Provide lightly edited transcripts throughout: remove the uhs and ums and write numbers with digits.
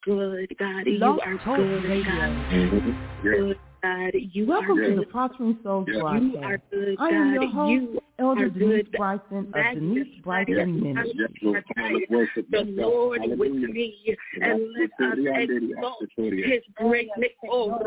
good, God. You are good, God. Good, God. You Welcome are to good. the Prospering Souls broadcast. You are good, God. I am your host, You Elder are Denise good. Bryson of Denise Bryson Ministries. The Lord with me, and let us exalt His greatness. Oh,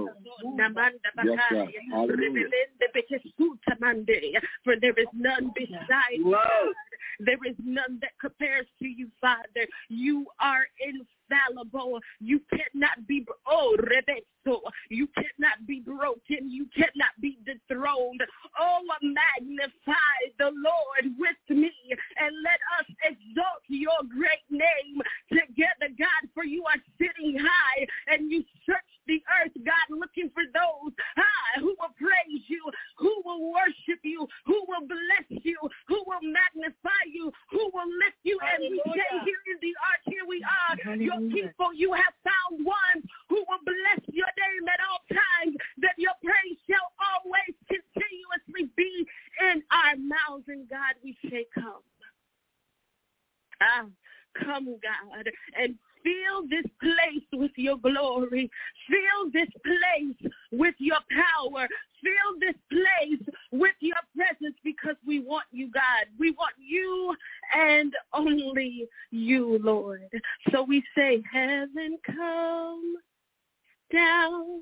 for there is none beside you. There is none that compares to you, Father. You are infallible. You cannot be you cannot be broken. You cannot be dethroned. Oh, magnify the Lord with me, and let us exalt your great name together, God, for you are sitting high and you search the earth, God, looking for those who will praise you, who will worship you, who will bless you, who will magnify you, who will lift you. And we say here in the ark, here we are, your people, you have found one who will bless your name at all times, that your praise shall always continuously be in our mouths. And God, we say, come. Come, God, and fill this place with your glory. Fill this place with your power. Fill this place with your presence, because we want you, God. We want you and only you, Lord. So we say, heaven come down.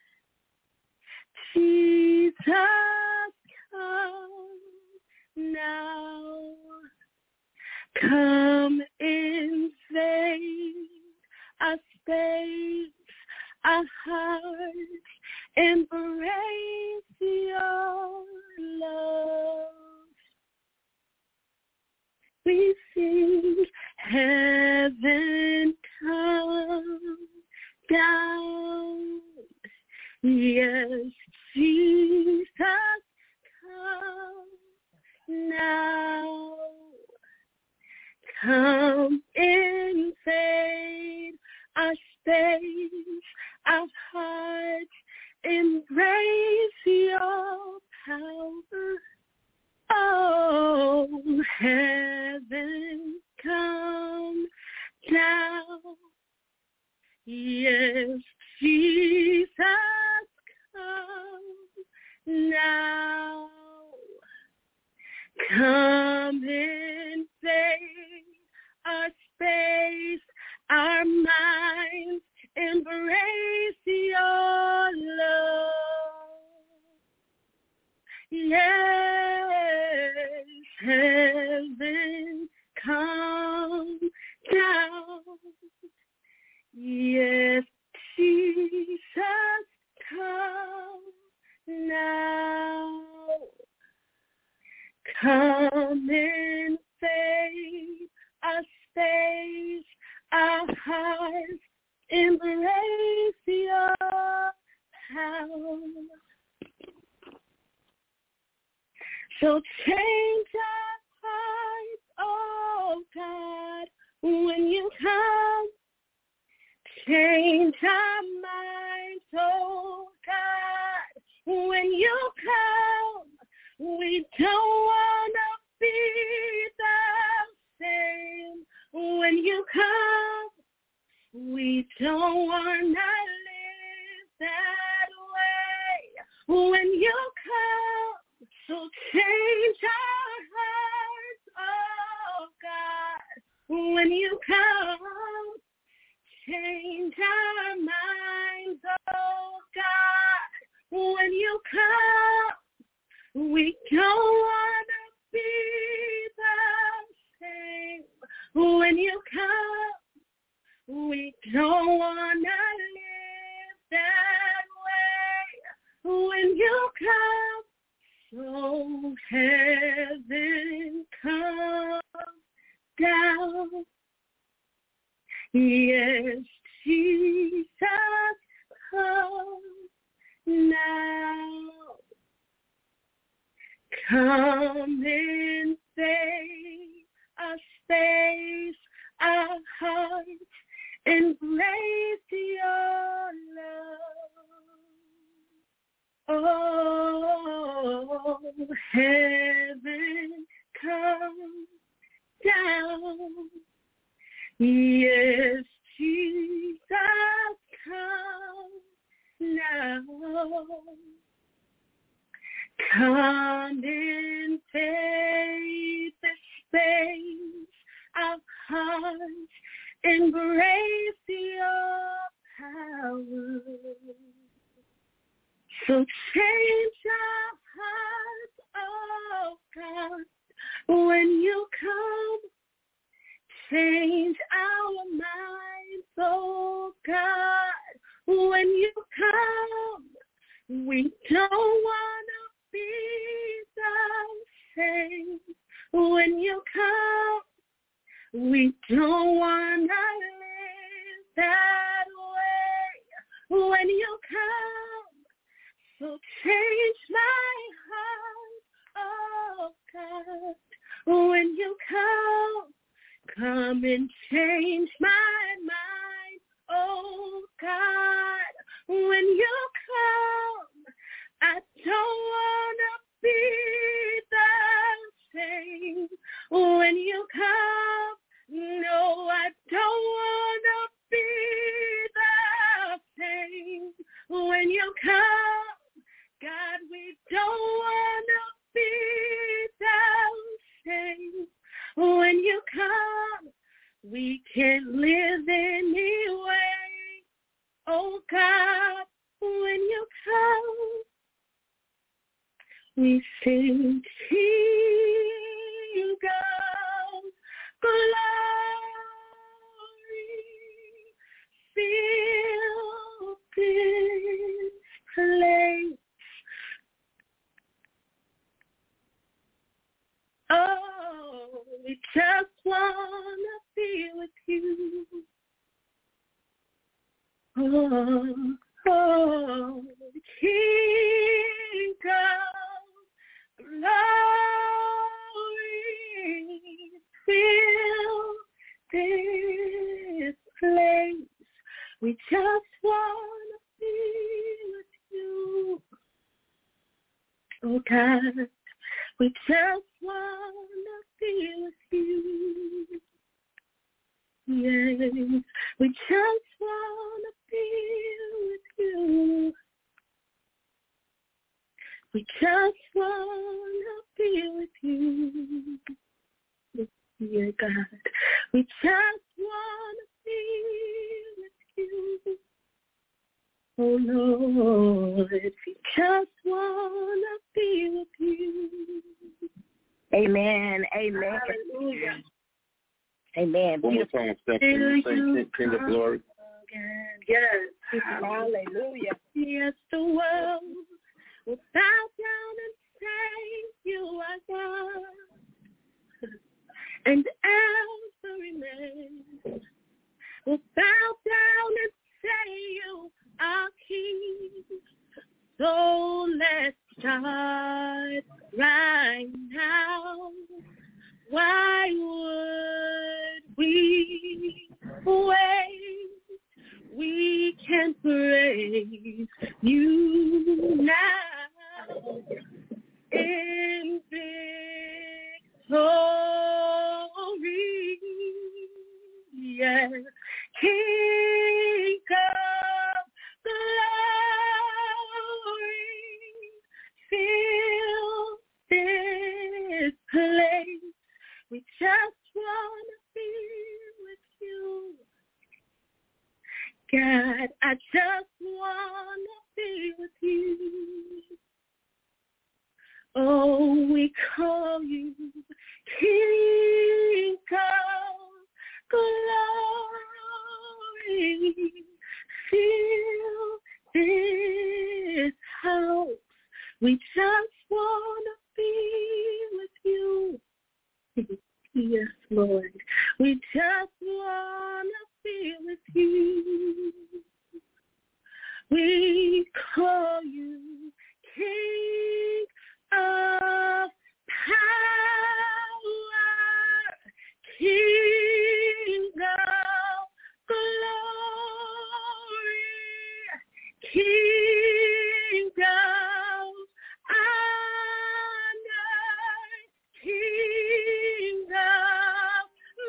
Jesus, come now. Come invade our space, our hearts, embrace your love. We sing, heaven come down. Yes, Jesus, come now. Come invade our space, our hearts, embrace your power. Oh, heaven come down. Yes, Jesus, come now. Come invade our space, our minds, embrace your love. Yes, heaven come down. Yes, Jesus, come now. Come invade our space, our hearts, embrace your power. So change our hearts, oh God, when you come. Change our minds, oh God, when you come. We don't want to be the same when you come. We don't want to live that way when you come. So change our hearts, oh God, when you come. Change our minds, oh God, when you come. We don't want to be the same when you come. We don't want to live that way when you come. So heaven come down. Yes, Jesus, come now. Come invade our space, our hearts, embrace your love. Oh, heaven come down. Yes, Jesus, Come in faith, space our hearts, embrace your power. So change our hearts, oh God, when you come. Change our minds, oh God, when you come. We don't want to be the same when you come. We don't want to live that way when you come. So change my heart, oh God, when you come. Come and change my mind, oh God, when you come. I don't want to be the same when you come. No, I don't want to be the same when you come. God, we don't want to be the same when you come. We can't live anyway, oh God, when you come. We sing King of glory, fill this place. Oh, we just want to be with you. Oh, King of glory, fill this place. We just want to be with you. Oh, God. We just want to be with you. Yes, we just want to be with you. We just want to be with you. Yeah, God. We just want to be with you. Oh, Lord, we just want to be with you. Amen. Amen. Hallelujah. Amen. One more time, Stephanie. Say King of Glory. Yes. Hallelujah. Yes, the world will bow down and say you are God. And every man will bow down and say you are King. So let's start right now. Why would we wait? We can praise you now in victory. Yes, King of glory, fill this place. We just want to be with you. God, I just want to be with you. Oh, we call you King of glory. Fill this house. We just want to be with you. Yes, Lord. We just want to be with you. We call you King of power, King of glory, King of honor, King of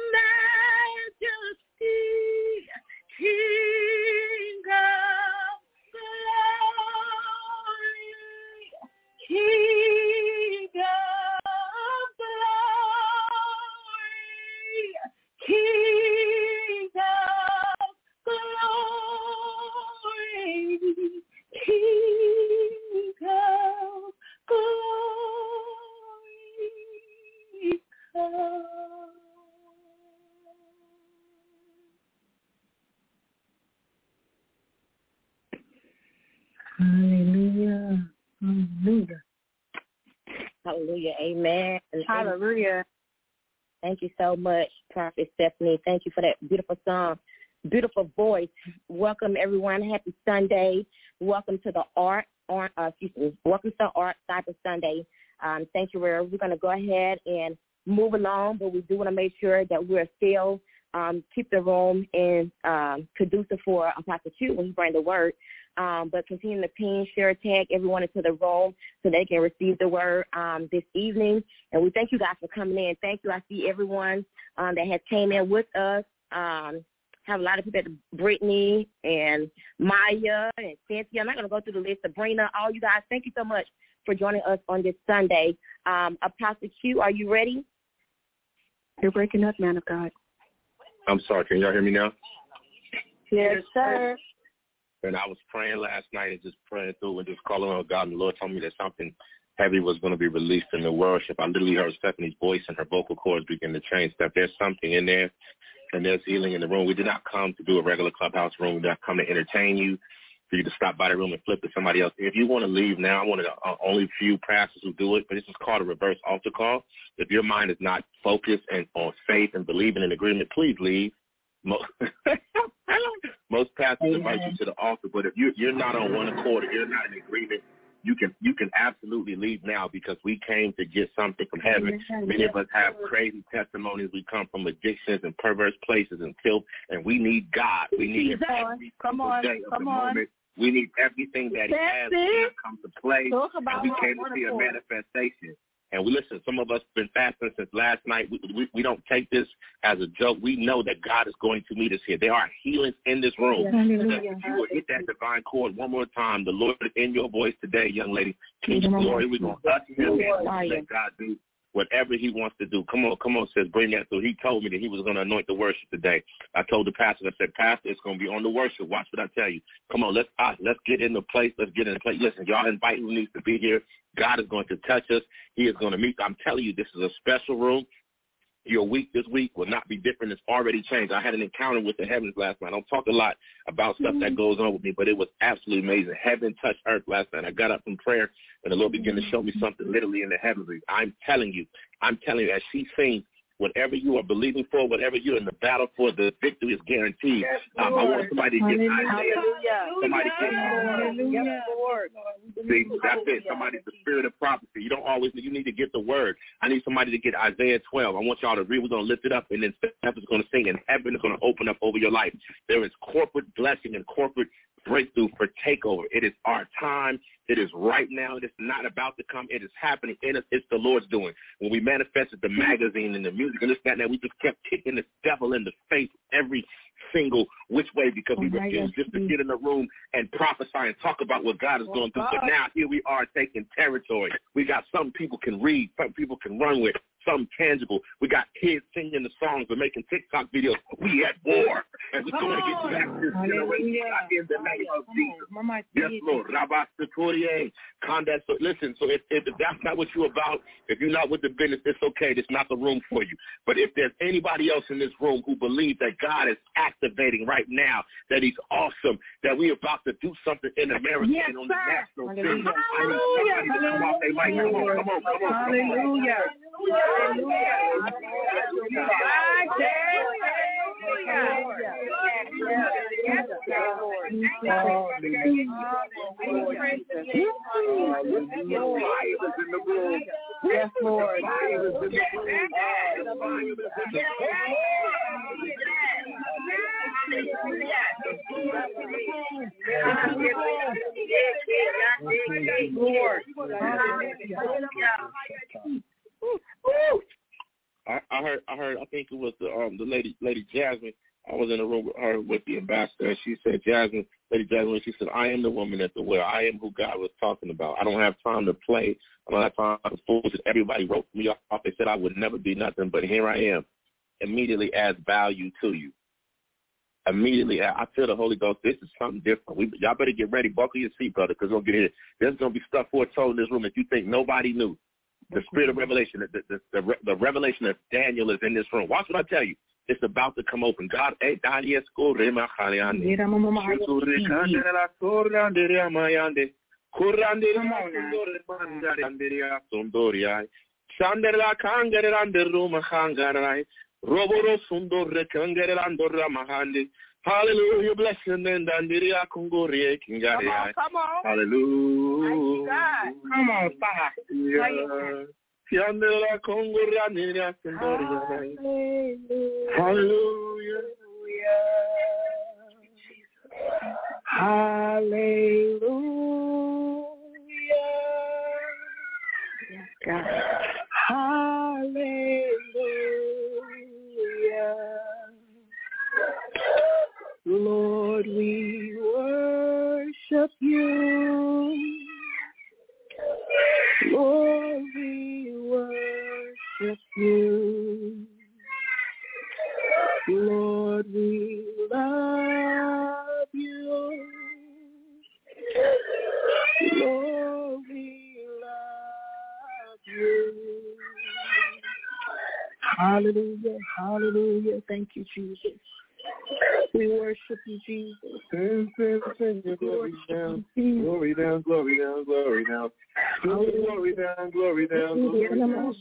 majesty, King of glory, King Hallelujah. Hallelujah. Hallelujah. Amen. Hallelujah. Thank you so much, Prophet Stephanie. Thank you for that beautiful song, beautiful voice. Welcome, everyone. Happy Sunday. Welcome to the Welcome to Art Cyber Sunday Sanctuary. We're going to go ahead and move along, but we do want to make sure that we're still keep the room and conducive for Apostle Q when he brings the word. But continue to ping, share, tag everyone into the room so they can receive the word this evening. And we thank you guys for coming in. Thank you. I see everyone that has came in with us. Have a lot of people, Brittany and Maya and Cynthia. I'm not going to go through the list. Sabrina, all you guys, thank you so much for joining us on this Sunday. Apostle Q, are you ready? You're breaking up, man of God. I'm sorry. Can y'all hear me now? Yes, sir. And I was praying last night and just praying through and just calling on God. And the Lord told me that something heavy was going to be released in the worship. I literally heard Stephanie's voice and her vocal cords begin to change. That there's something in there. And there's healing in the room. We did not come to do a regular clubhouse room. We did not come to entertain you, for you to stop by the room and flip to somebody else. If you want to leave now, I'm one of the only few pastors who do it, but this is called a reverse altar call. If your mind is not focused and on faith and believing in agreement, please leave. Most pastors invite you to the altar, but if you're not on one accord, if you're not in agreement, you can absolutely leave now, because we came to get something from heaven. Many of us have crazy testimonies. We come from addictions and perverse places and filth, and we need God. We need Him every single day of the moment. We need everything that He has to come to play, and we came to see a manifestation. And we listen, some of us have been fasting since last night. We don't take this as a joke. We know that God is going to meet us here. There are healings in this room. If you will hit that divine chord one more time, the Lord is in your voice today, young lady. King of glory, we're going to usher Him in. Let God do whatever He wants to do. Come on, says, bring that through. He told me that He was going to anoint the worship today. I told the pastor, I said, Pastor, it's going to be on the worship. Watch what I tell you. Come on, let's get in the place. Let's get in the place. Listen, y'all invite who needs to be here. God is going to touch us. He is going to meet. I'm telling you, this is a special room. Your week this week will not be different. It's already changed. I had an encounter with the heavens last night. I don't talk a lot about stuff that goes on with me, but it was absolutely amazing. Heaven touched earth last night. I got up from prayer, and the Lord began to show me something literally in the heavens. I'm telling you, as she sings, whatever you are believing for, whatever you're in the battle for, the victory is guaranteed. I want somebody to get Isaiah. Somebody see, that's it. Somebody's the spirit of prophecy. You don't always, you need to get the word. I need somebody to get Isaiah 12. I want y'all to read. We're going to lift it up, and then Steph is going to sing, and heaven is going to open up over your life. There is corporate blessing and corporate breakthrough for takeover. It is our time. It is right now. It is not about to come. It is happening in us. It's the Lord's doing. When we manifested the magazine and the music and this, that, and that, we just kept kicking the devil in the face every single which way, because we refused just to get in the room and prophesy and talk about what God is going to do. But now here we are taking territory. We got something people can read, something people can run with, something tangible. We got kids singing the songs and making TikTok videos. We at war, and we're going to get back this generation in the name of Jesus. Yes, Lord. So listen, so if that's not what you're about, if you're not with the business, it's okay. It's not the room for you. But if there's anybody else in this room who believes that God is activating right now, that He's awesome, that we're about to do something in America and on the national scene, I need somebody to come off their mic. Come on. Hallelujah. Yes, Lord. I heard. I think it was the lady Jasmine. I was in a room with her with the ambassador, and she said, Lady Jasmine, she said, I am the woman at the well. I am who God was talking about. I don't have time to play. I don't have time to fool. Everybody wrote me off. They said I would never be nothing, but here I am. Immediately adds value to you. Immediately, I feel the Holy Ghost. This is something different. Y'all better get ready. Buckle your seat, brother, because we'll get here. There's going to be stuff foretold in this room that you think nobody knew. The spirit of revelation, the revelation of Daniel is in this room. Watch what I tell you. It's about to come open. God, hallelujah, bless your name, Dandiria Kungoria Kingaria. Come on. Hallelujah. Come on, Father. Yandela Kongoria Niria Kungoria. Hallelujah. Hallelujah. Yes, God. Hallelujah. Lord, we worship you. Lord, we worship you. Lord, we love you. Lord, we love you. Hallelujah, hallelujah. Thank you, Jesus. We worship you, Jesus. Glory down, glory down, glory down, glory down. Glory down, glory down, glory down.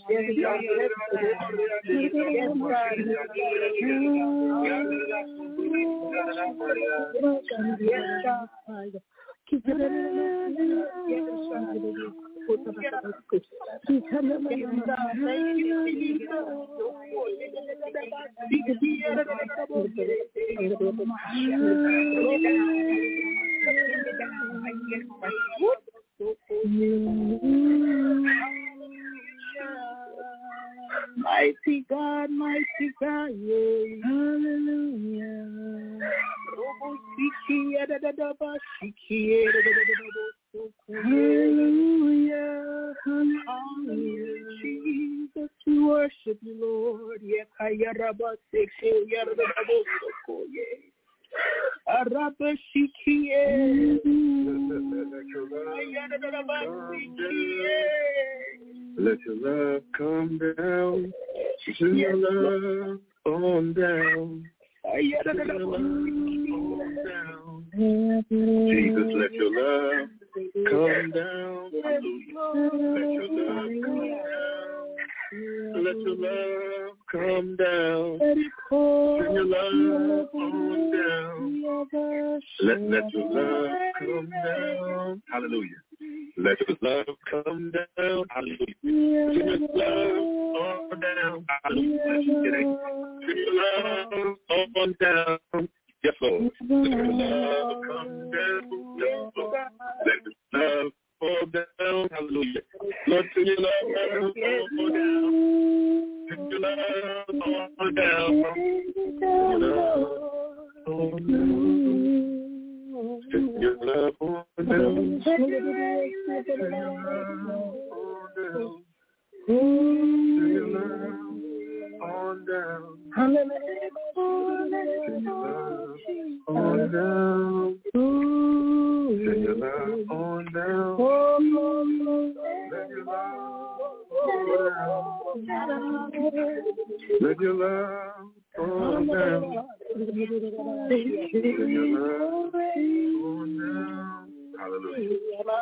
Mighty God, yeah. Hallelujah. Hallelujah. Hallelujah. Jesus, we worship you, Lord. Let your love come down. Send your love on down. Jesus, let your love come down. Let your love come down. Send your love on down. Let your love come down. Hallelujah. Let your love come down. Hallelujah. Send your love on down. Hallelujah. Send your love on down. Yes, Lord. Let your love come down. Yes, Lord. Let your love fall down. Hallelujah. Lord, send your love on down. Send your love on down. Send your love on down. Send your love on down. On down. Send your love on down. Let your love on down. Hallelujah.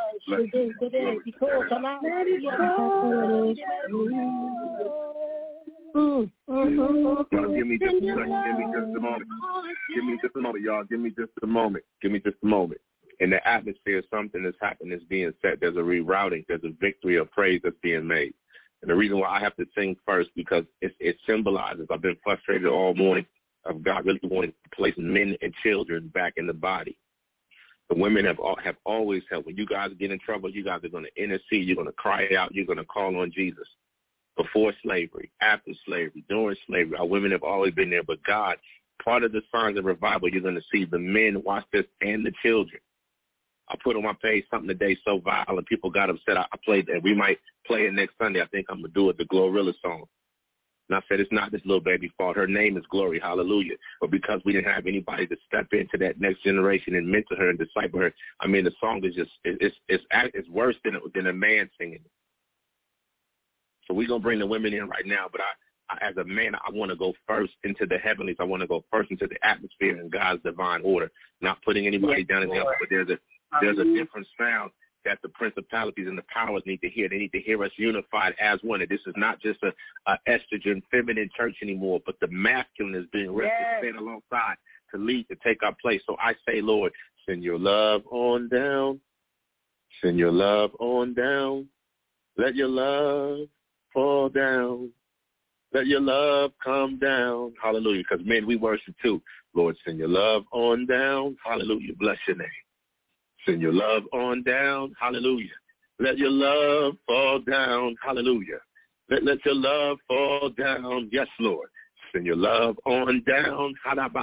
Give me just a second. Give me just a moment. Give me just a moment, y'all. Give me just a moment. Give me just a moment. In the atmosphere, something that's happening is being set. There's a rerouting. There's a victory of praise that's being made. And the reason why I have to sing first, because it symbolizes, I've been frustrated all morning of God really wanting to place men and children back in the body. The women have always helped. When you guys get in trouble, you guys are going to intercede. You're going to cry out. You're going to call on Jesus. Before slavery, after slavery, during slavery, our women have always been there. But God, part of the signs of revival, you're going to see the men, watch this, and the children. I put on my page something today so violent, people got upset. I played that. We might play it next Sunday. I think I'm going to do it, the Glorilla song. And I said, it's not this little baby fault. Her name is Glory, hallelujah. But because we didn't have anybody to step into that next generation and mentor her and disciple her, I mean, the song is just, it's worse than a man singing. So we're going to bring the women in right now, but as a man, I want to go first into the heavenlies. I want to go first into the atmosphere in God's divine order, not putting anybody down in the other, but there's a different sound that the principalities and the powers need to hear. They need to hear us unified as one. And this is not just a estrogen, feminine church anymore, but the masculine is being represented alongside to lead, to take our place. So I say, Lord, send your love on down. Send your love on down. Let your love fall down. Let your love come down. Hallelujah. Because men, we worship too. Lord, send your love on down. Hallelujah. Bless your name. Send your love on down. Hallelujah. Let your love fall down. Hallelujah. Let your love fall down. Yes, Lord. Send your love on down.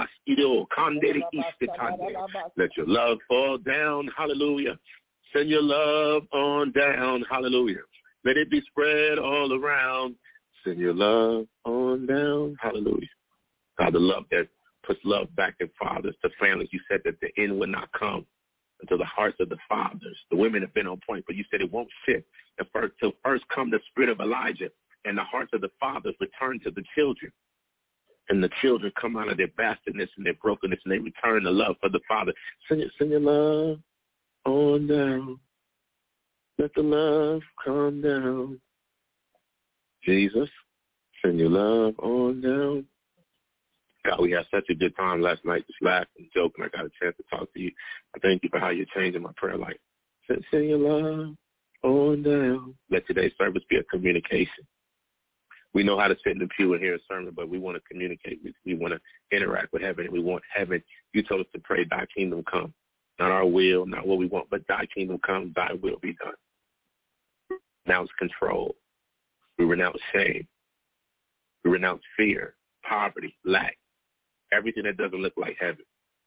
Let your love fall down. Hallelujah. Send your love on down. Hallelujah. Let it be spread all around. Send your love on down. Hallelujah. God, the love that puts love back in fathers to families. You said that the end would not come until the hearts of the fathers. The women have been on point, but you said it won't shift. Till first come the spirit of Elijah, and the hearts of the fathers return to the children. And the children come out of their bastardness and their brokenness, and they return the love for the Father. Send your love on down. Let the love come down. Jesus, send your love on down. God, we had such a good time last night, just laughing and joking. I got a chance to talk to you. I thank you for how you're changing my prayer life. Send your love on down. Let today's service be a communication. We know how to sit in the pew and hear a sermon, but we want to communicate. We want to interact with heaven. We want heaven. You told us to pray, thy kingdom come. Not our will, not what we want, but thy kingdom come, thy will be done. Now it's control. We renounce shame. We renounce fear, poverty, lack, everything that doesn't look like heaven.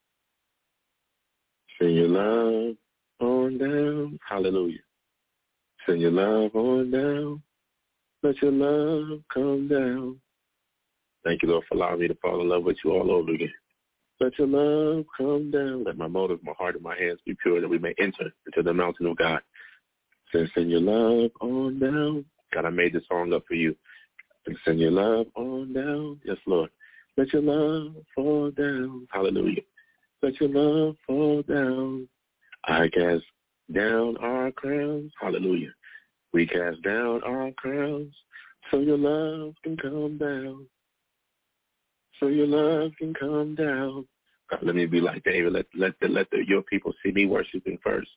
Send your love on down. Hallelujah. Send your love on down. Let your love come down. Thank you, Lord, for allowing me to fall in love with you all over again. Let your love come down. Let my motives, my heart, and my hands be pure that we may enter into the mountain of God. Send your love on down. God, I made this song up for you. Send your love on down. Yes, Lord. Let your love fall down. Hallelujah. Let your love fall down. I cast down our crowns. Hallelujah. We cast down our crowns so your love can come down. So your love can come down. God, let me be like David. Let your people see me worshiping first.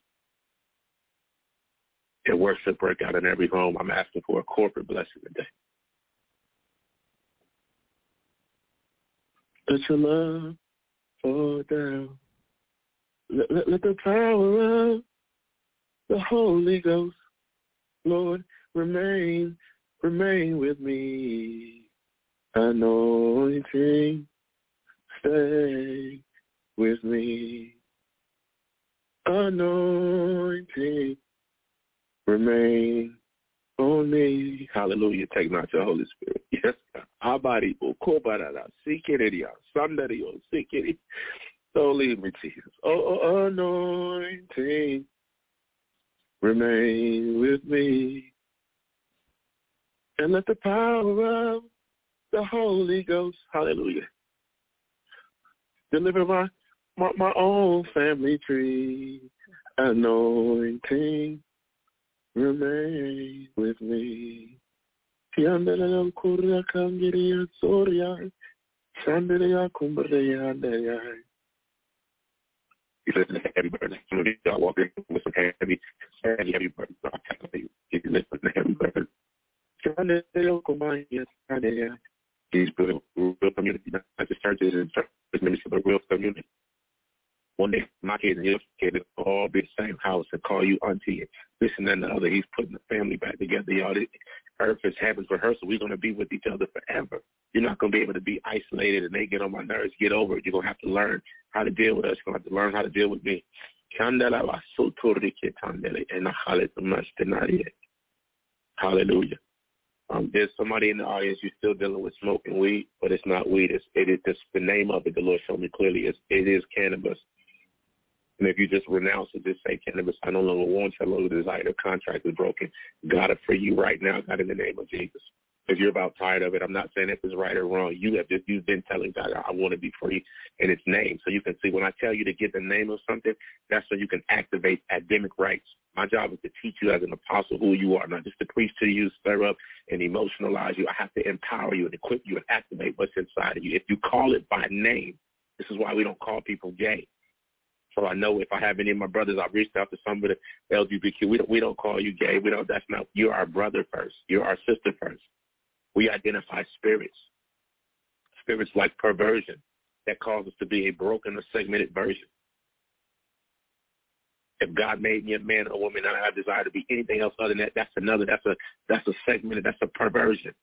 And worship break out in every home. I'm asking for a corporate blessing today. Let your love fall down. Let the power of the Holy Ghost, Lord, remain with me. Anointing, stay with me. Anointing, remain on me. Hallelujah. Take not your Holy Spirit. Yes, God. Abari, Okobarada, Sikiriya, Sandario, Sikiri. Don't leave me, Jesus. Oh, anointing, remain with me. And let the power of the Holy Ghost, hallelujah, deliver my own family tree. Anointing, remain with me. You listen to heavy burdens. Some of y'all walking with some heavy burdens. You can listen to heavy burdens. He's building real community, not just churches and church ministry, but real community. One day, my kids and your kids will all be the same house and call you auntie and this and that and the other. He's putting the family back together. Y'all, this earth is heaven's rehearsal. We're going to be with each other forever. You're not going to be able to be isolated and they get on my nerves, get over it. You're going to have to learn how to deal with us. You're going to have to learn how to deal with me. Hallelujah. There's somebody in the audience, you're still dealing with smoking weed, but it's not weed. It is the name of it, the Lord showed me clearly. It is cannabis. And if you just renounce it, just say cannabis, I no longer want you, I no longer desire, the contract is broken. God, I free you right now, God, in the name of Jesus. If you're about tired of it, I'm not saying if it's right or wrong. You've been telling God, I want to be free in its name. So you can see when I tell you to get the name of something, that's so you can activate Adamic rights. My job is to teach you as an apostle who you are, not just to preach to you, stir up and emotionalize you. I have to empower you and equip you and activate what's inside of you. If you call it by name, this is why we don't call people gay. So I know if I have any of my brothers, I've reached out to some of the LGBTQ. We don't call you gay. That's not. You're our brother first. You're our sister first. We identify spirits like perversion that cause us to be a broken or segmented version. If God made me a man or a woman and I desire to be anything else other than that, that's a segmented, that's a perversion.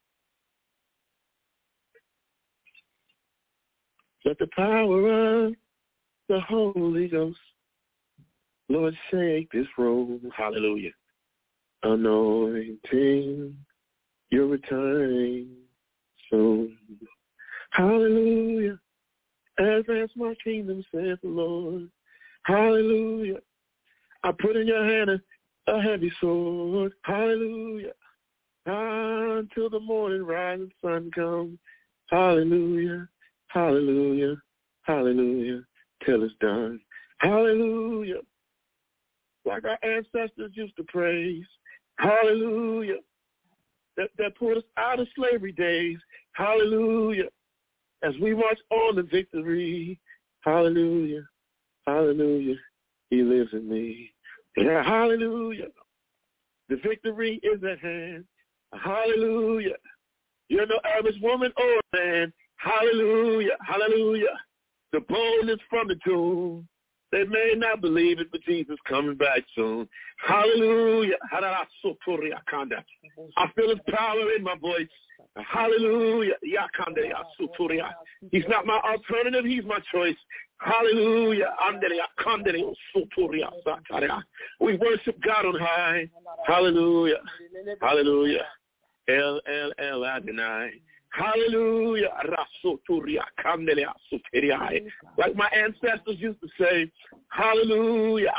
Let the power of the Holy Ghost, Lord, shake this room. Hallelujah. Anointing, you're returning soon. Hallelujah. Advance my kingdom, saith the Lord. Hallelujah. I put in your hand a heavy sword. Hallelujah. Until the morning rising sun comes. Hallelujah. Hallelujah. Hallelujah. Till it's done. Hallelujah. Like our ancestors used to praise. Hallelujah. That pulled us out of slavery days. Hallelujah. As we march on to victory. Hallelujah. Hallelujah. He lives in me. Yeah, hallelujah. The victory is at hand. Hallelujah. You're no average woman or man. Hallelujah. Hallelujah. The boldness from the tomb. They may not believe it, but Jesus coming back soon. Hallelujah. I feel his power in my voice. Hallelujah. He's not my alternative. He's my choice. Hallelujah. We worship God on high. Hallelujah. Hallelujah. El Adonai. Hallelujah. Like my ancestors used to say, hallelujah.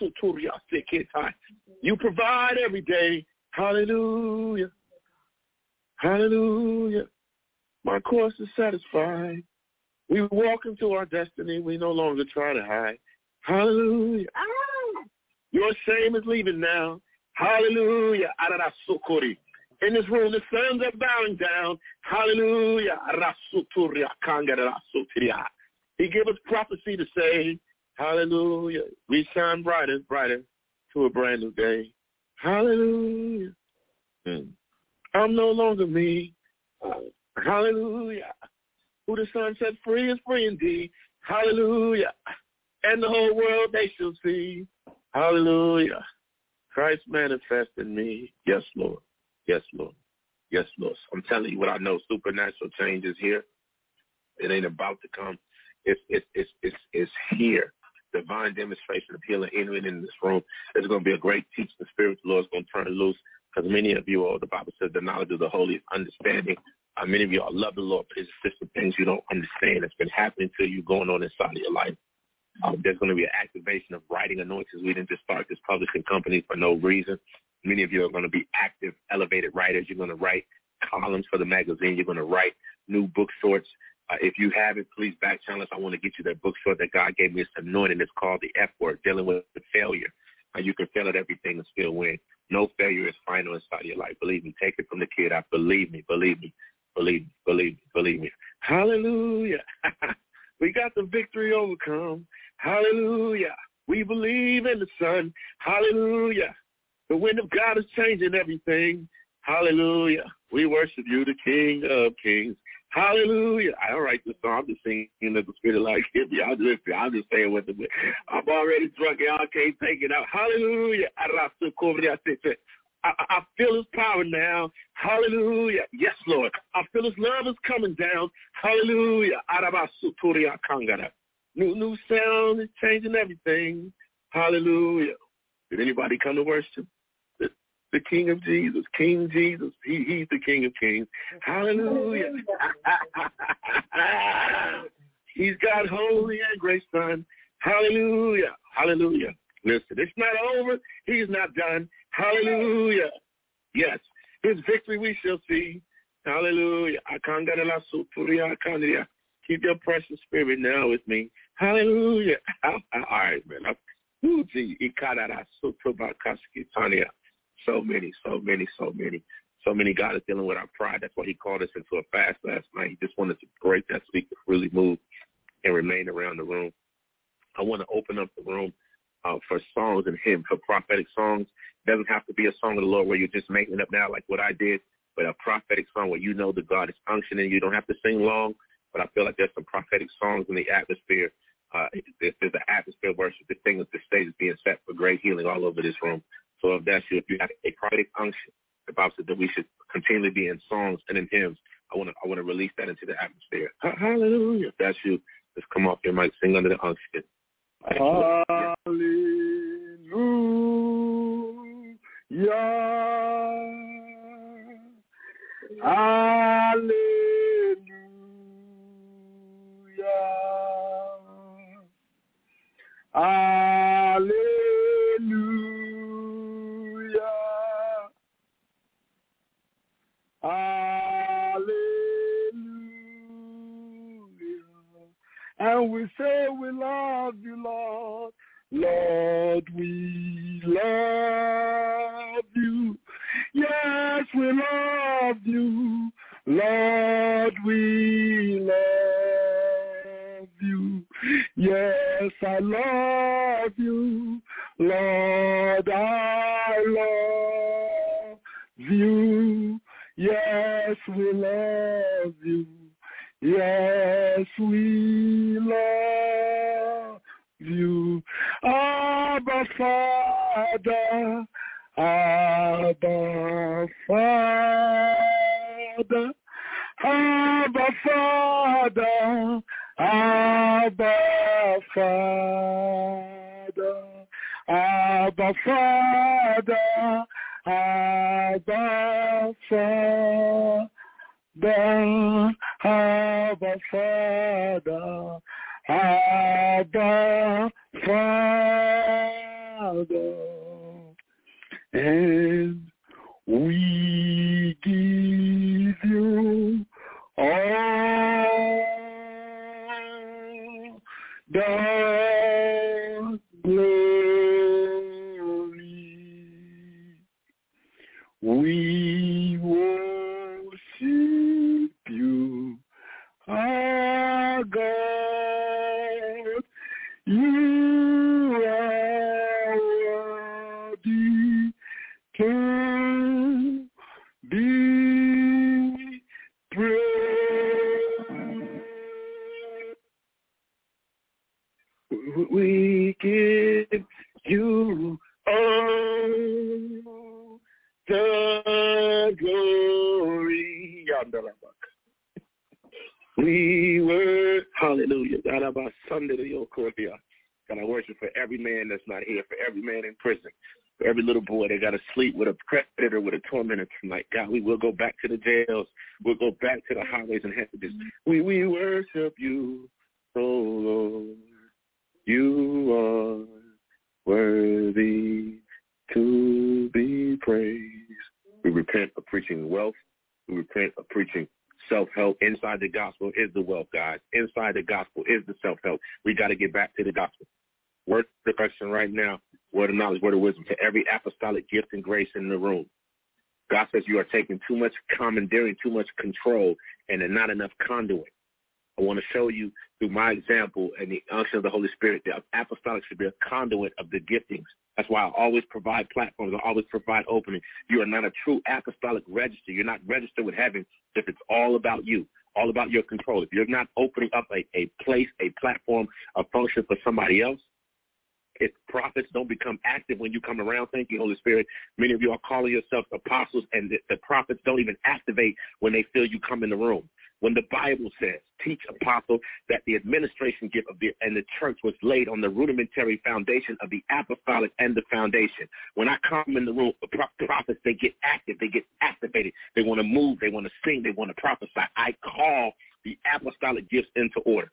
You provide every day. Hallelujah. Hallelujah. My course is satisfied. We walk into our destiny. We no longer try to hide. Hallelujah. Your shame is leaving now. Hallelujah. In this room, the suns are bowing down. Hallelujah. He gave us prophecy to say, hallelujah. We shine brighter, brighter to a brand new day. Hallelujah. I'm no longer me. Hallelujah. Who the Son set free is free indeed. Hallelujah. And the whole world they shall see. Hallelujah. Christ manifest in me. Yes, Lord. Yes, Lord. Yes, Lord. I'm telling you what I know. Supernatural change is here. It ain't about to come. It's here. Divine demonstration of healing in this room. There's going to be a great teaching. The Spirit of the Lord is going to turn loose because many of you all, the Bible says, the knowledge of the Holy is understanding. Many of you all love the Lord, but it's just the things you don't understand that's been happening to you, going on inside of your life. There's going to be an activation of writing anointings. We didn't just start this publishing company for no reason. Many of you are going to be active, elevated writers. You're going to write columns for the magazine. You're going to write new book shorts. If you have it, please back channel us. I want to get you that book short that God gave me. It's anointing. It's called The F Word, dealing with the failure. You can fail at everything and still win. No failure is final inside of your life. Believe me. Take it from the kid. Believe me. Believe me. Believe me. Believe me. Believe me. Hallelujah. We got the victory overcome. Hallelujah. We believe in the Son. Hallelujah. The wind of God is changing everything. Hallelujah. We worship you, the King of Kings. Hallelujah. I don't write this song. I'm just singing that the Spirit like hit me. I'm just saying what I'm already drunk. Y'all can't take it out. Hallelujah. I feel his power now. Hallelujah. Yes, Lord. I feel his love is coming down. Hallelujah. New sound is changing everything. Hallelujah. Did anybody come to worship? The King of Jesus, King Jesus. He's the King of Kings. Hallelujah. He's God's holy and great Son. Hallelujah. Hallelujah. Listen, it's not over. He's not done. Hallelujah. Yes, his victory we shall see. Hallelujah. Keep your precious spirit now with me. Hallelujah. All right, man. So many. God is dealing with our pride. That's why he called us into a fast last night. He just wanted to break that so we could really move and remain around the room. I want to open up the room for songs and hymns, for prophetic songs. It doesn't have to be a song of the Lord where you're just making it up now like what I did, but a prophetic song where you know that God is unctioning. You don't have to sing long, but I feel like there's some prophetic songs in the atmosphere. There's an atmosphere of worship. This stage is being set for great healing all over this room. So if that's you, if you have a prophetic unction, the Bible said that we should continually be in songs and in hymns. I want to release that into the atmosphere. Hallelujah. If that's you, just come off your mic, sing under the unction. Hallelujah. Hallelujah. Hallelujah. Hallelujah. And we say we love you, Lord. Lord, we love you. Yes, we love you. Lord, we love you. Yes, I love you. Lord, I love you. Yes, we love you. Yes, we love you. Abba, Father. Abba, Father. Abba, Father. Abba, Father. Abba, Father. Abba, Father. Abba, Father. Abba, Father. And we give you all the glory. We worship you, our God. You are worthy to be praised. We give you all the glory. We were, hallelujah. God, I worship for every man that's not here, for every man in prison, for every little boy that got to sleep with a predator, with a tormentor tonight. God, we will go back to the jails. We'll go back to the highways and hedges. We worship you, oh Lord. You are worthy to be praised. We repent of preaching wealth. We repent of preaching self-help. Inside the gospel is the wealth, guys. Inside the gospel is the self-help. We got to get back to the gospel. Word of correction right now, word of knowledge, word of wisdom to every apostolic gift and grace in the room. God says you are taking too much commandeering, too much control, and not enough conduit. I want to show you through my example and the unction of the Holy Spirit that apostolic should be a conduit of the giftings. That's why I always provide platforms. I always provide openings. You are not a true apostolic register. You're not registered with heaven if it's all about you, all about your control. If you're not opening up a place, a platform, a function for somebody else, if prophets don't become active when you come around, thank you, Holy Spirit. Many of you are calling yourselves apostles, and the prophets don't even activate when they feel you come in the room. When the Bible says, teach apostle, that the administration gift of the church was laid on the rudimentary foundation of the apostolic and the foundation. When I come in the room, the prophets, they get active, they get activated. They want to move, they want to sing, they want to prophesy. I call the apostolic gifts into order.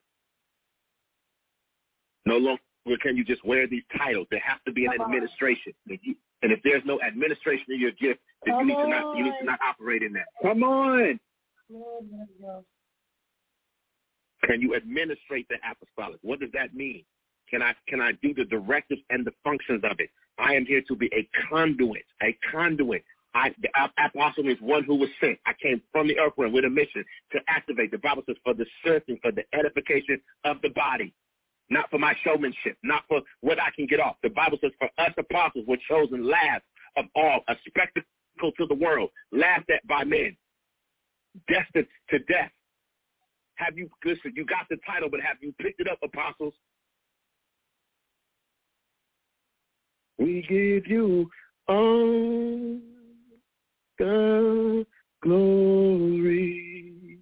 No longer can you just wear these titles. There has to be an administration. And if there's no administration of your gift, then you need to not operate in that. Come on. Can you administrate the apostolic? What does that mean? Can I do the directives and the functions of it? I am here to be a conduit. A conduit. The apostle means one who was sent. I came from the earth realm with a mission to activate. The Bible says for the strengthening, for the edification of the body, not for my showmanship, not for what I can get off. The Bible says for us apostles were chosen last of all, a spectacle to the world, laughed at by men, destined to death. Have you, listen, you got the title, but have you picked it up, apostles? We give you all the glory.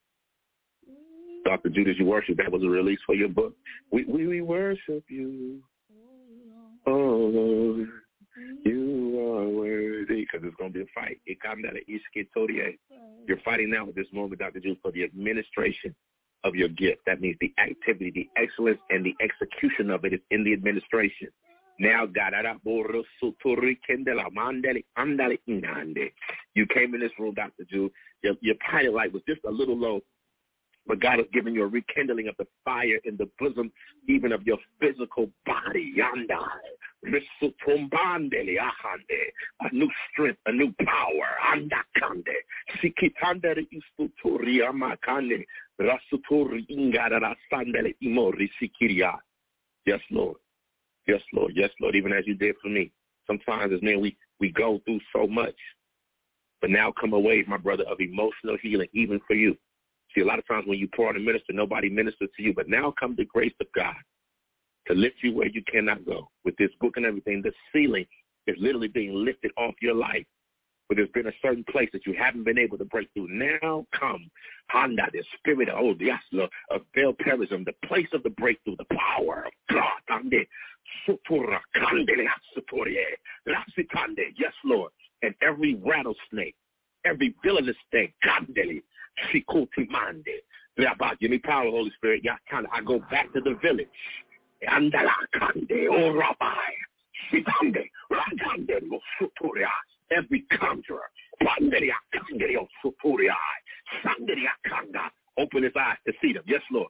Dr. Judas, you worship. That was a release for your book. We worship you, oh Lord. You are worthy, because it's going to be a fight. You're fighting now at this moment, Dr. Judas, for the administration of your gift. That means the activity, the excellence, and the execution of it is in the administration. Now, you came in this room, Dr. Jude. Your pilot light was just a little low, but God has given you a rekindling of the fire in the bosom, even of your physical body. A new strength, a new power. Yes, Lord. Yes, Lord. Yes, Lord. Even as you did for me. Sometimes as men, we go through so much. But now come a wave, my brother, of emotional healing, even for you. See, a lot of times when you pour on a minister, nobody ministers to you. But now come the grace of God to lift you where you cannot go. With this book and everything, the ceiling is literally being lifted off your life. But there's been a certain place that you haven't been able to break through. Now come, Honda, the spirit of Belperism, the place of the breakthrough, the power of God. Yes, Lord. And every rattlesnake, every villainous thing, give me power, Holy Spirit. I go back to the village. Every conjurer, open his eyes to see them. Yes, Lord.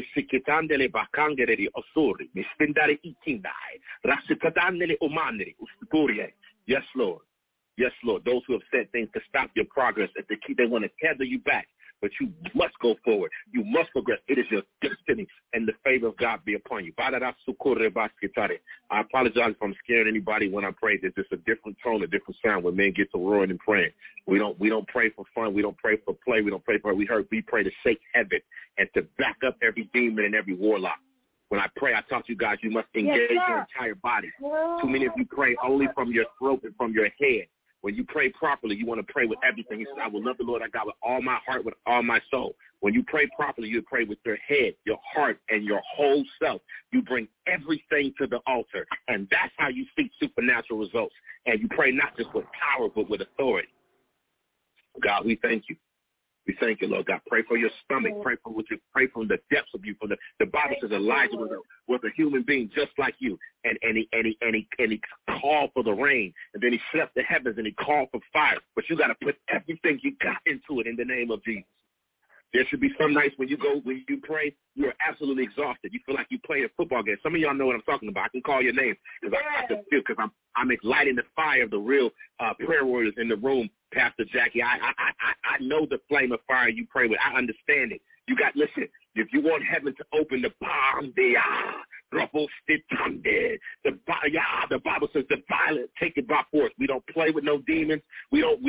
Yes, Lord. Yes, Lord. Those who have said things to stop your progress, they want to tether you back. But you must go forward. You must progress. It is your destiny, and the favor of God be upon you. I apologize if I'm scaring anybody when I pray. There's just a different tone, a different sound when men get to roaring and praying. We don't pray for fun. We don't pray for play. We don't pray for. We pray to shake heaven and to back up every demon and every warlock. When I pray, I talk to you guys. You must engage your entire body. Too many of you pray only from your throat and from your head. When you pray properly, you want to pray with everything. He says, I will love the Lord our God with all my heart, with all my soul. When you pray properly, you pray with your head, your heart, and your whole self. You bring everything to the altar, and that's how you seek supernatural results. And you pray not just with power, but with authority. God, we thank you. We thank you, Lord God. Pray for your stomach. Pray from the depths of you. From the Bible says Elijah was a human being just like you, and he called for the rain, and then he shut the heavens and he called for fire. But you got to put everything you got into it in the name of Jesus. There should be some nights when you pray, you're absolutely exhausted. You feel like you play a football game. Some of y'all know what I'm talking about. I can call your name because I can feel, because I'm lighting the fire of the real prayer warriors in the room, Pastor Jackie. I know the flame of fire you pray with. I understand it. Listen, if you want heaven to open, the Bible says the violent take it by force. We don't play with no demons. We don't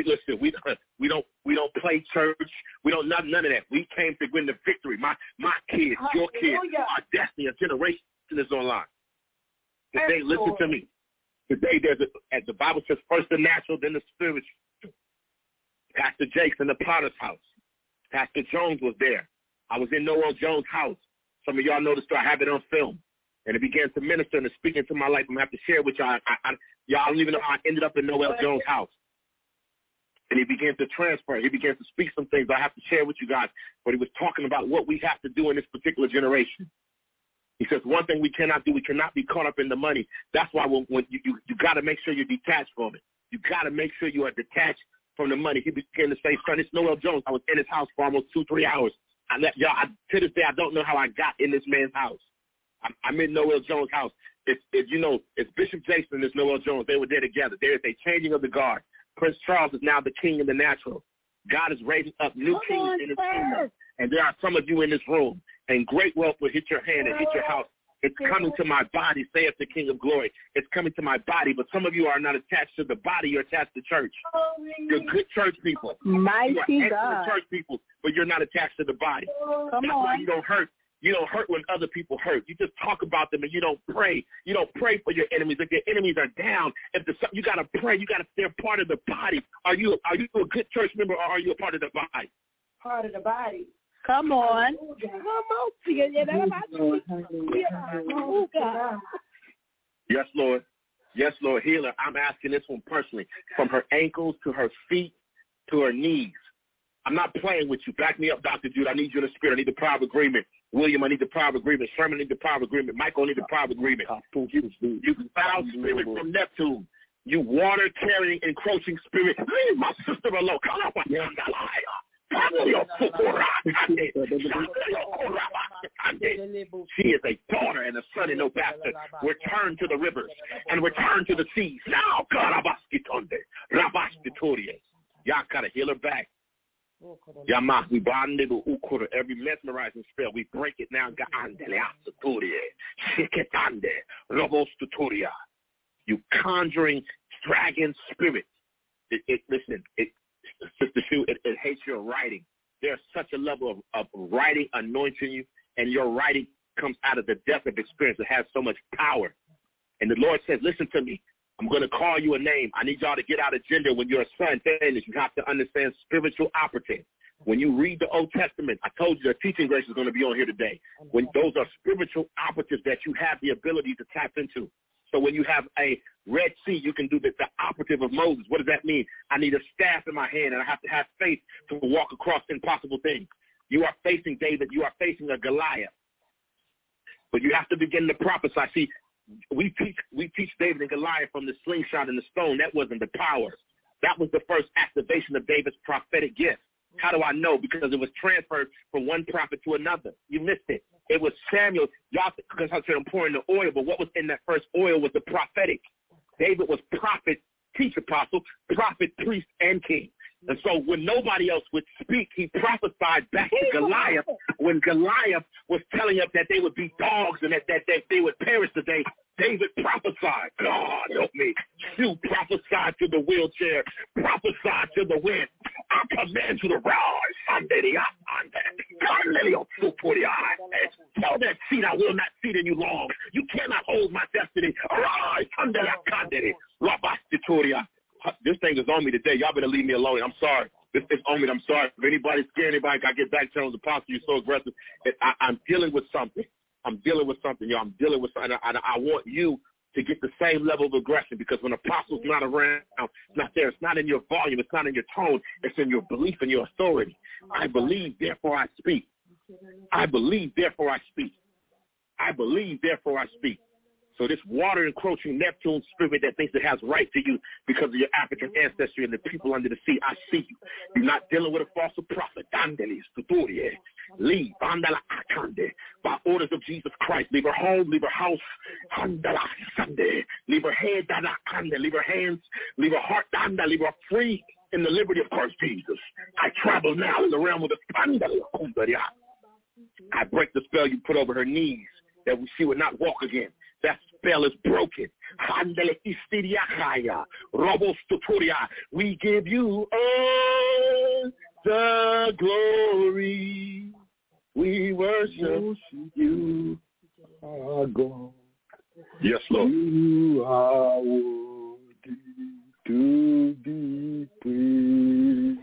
play church. We don't none of that. We came to win the victory. My kids, your kids, our destiny, our generation is online. Today, listen to me. Today, as the Bible says, first the natural, then the spiritual. Pastor Jake's in the Potter's house. Pastor Jones was there. I was in Noel Jones' house. Some of y'all know the story. I have it on film. And it began to minister and to speak into my life. I'm going to have to share with y'all. Y'all don't even know how I ended up in Noel Jones' house. And he began to transfer. He began to speak some things I have to share with you guys. But he was talking about what we have to do in this particular generation. He says one thing we cannot do, we cannot be caught up in the money. That's why when you got to make sure you're detached from it. You got to make sure you are detached from the money. He began to say, son, it's Noel Jones. I was in his house for almost 2-3 hours. To this day, I don't know how I got in this man's house. I'm in Noel Jones' house. It's Bishop Jason and it's Noel Jones. They were there together. There is a changing of the guard. Prince Charles is now the king in the natural. God is raising up new kings in his kingdom. And there are some of you in this room, and great wealth will hit your hand and hit your house. It's coming to my body, saith the King of Glory. It's coming to my body, but some of you are not attached to the body. You're attached to church. You're good church people. Mighty you are God. church people, but you're not attached to the body. Come That's on. why you don't hurt. You don't hurt when other people hurt. You just talk about them and you don't pray. You don't pray for your enemies. If your enemies are down, you got to pray. You got to stay a part of the body. Are you a good church member or are you a part of the body? Part of the body. Come on. Yes, Lord. Yes, Lord. Healer, I'm asking this one personally, from her ankles to her feet to her knees. I'm not playing with you. Back me up, Dr. Jude. I need you in the spirit. I need the power of agreement. William, I need the power of agreement. Sherman, I need the power of agreement. Michael, I need the power of agreement. You foul spirit from Neptune. You water-carrying, encroaching spirit. Leave my sister alone. Come up. She is a daughter and a son and no bastard. Return to the rivers and return to the seas. Now, God, y'all gotta heal her back. Every mesmerizing spell, we break it now. You conjuring dragon spirit. Listen, Sister Sue, it hates your writing. There's such a level of writing anointing you, and your writing comes out of the depth of experience. It has so much power. And the Lord says, listen to me. I'm going to call you a name. I need y'all to get out of gender. When you're a son, you have to understand spiritual operative. When you read the Old Testament, I told you the teaching grace is going to be on here today. When those are spiritual operatives that you have the ability to tap into. So when you have a Red Sea, you can do the operative of Moses. What does that mean? I need a staff in my hand, and I have to have faith to walk across impossible things. You are facing David. You are facing a Goliath. But you have to begin to prophesy. See, we teach David and Goliath from the slingshot and the stone. That wasn't the power. That was the first activation of David's prophetic gift. How do I know? Because it was transferred from one prophet to another. You missed it. It was Samuel. Y'all, because I said I'm pouring the oil, but what was in that first oil was the prophetic. David was prophet, teach apostle, prophet, priest, and king. And so when nobody else would speak, he prophesied back to Goliath. When Goliath was telling us that they would be dogs and that they would perish today, David prophesied. God help me. You prophesied to the wheelchair. Prophesied to the wind. I command you to rise. Tell that seat I will not sit in you long. You cannot hold my destiny. Arise. This thing is on me today. Y'all better leave me alone. I'm sorry. This is on me. I'm sorry. If anybody's scared, anybody got to get back channels. Apostle, you're so aggressive. I'm dealing with something. I'm dealing with something, y'all. I'm dealing with something. I want you to get the same level of aggression, because when apostle's not around, it's not there. It's not in your volume. It's not in your tone. It's in your belief and your authority. I believe, therefore I speak. I believe, therefore I speak. I believe, therefore I speak. So this water-encroaching Neptune spirit that thinks it has right to you because of your African ancestry and the people under the sea, I see you. You're not dealing with a false prophet. Leave. By orders of Jesus Christ. Leave her home. Leave her house. Leave her head. Leave her hands. Leave her heart. Leave her free in the liberty of Christ Jesus. I travel now in the realm of the I break the spell you put over her knees that she would not walk again. That spell is broken. We give you all the glory. We worship you, our God. Yes, Lord. You are worthy to be praised.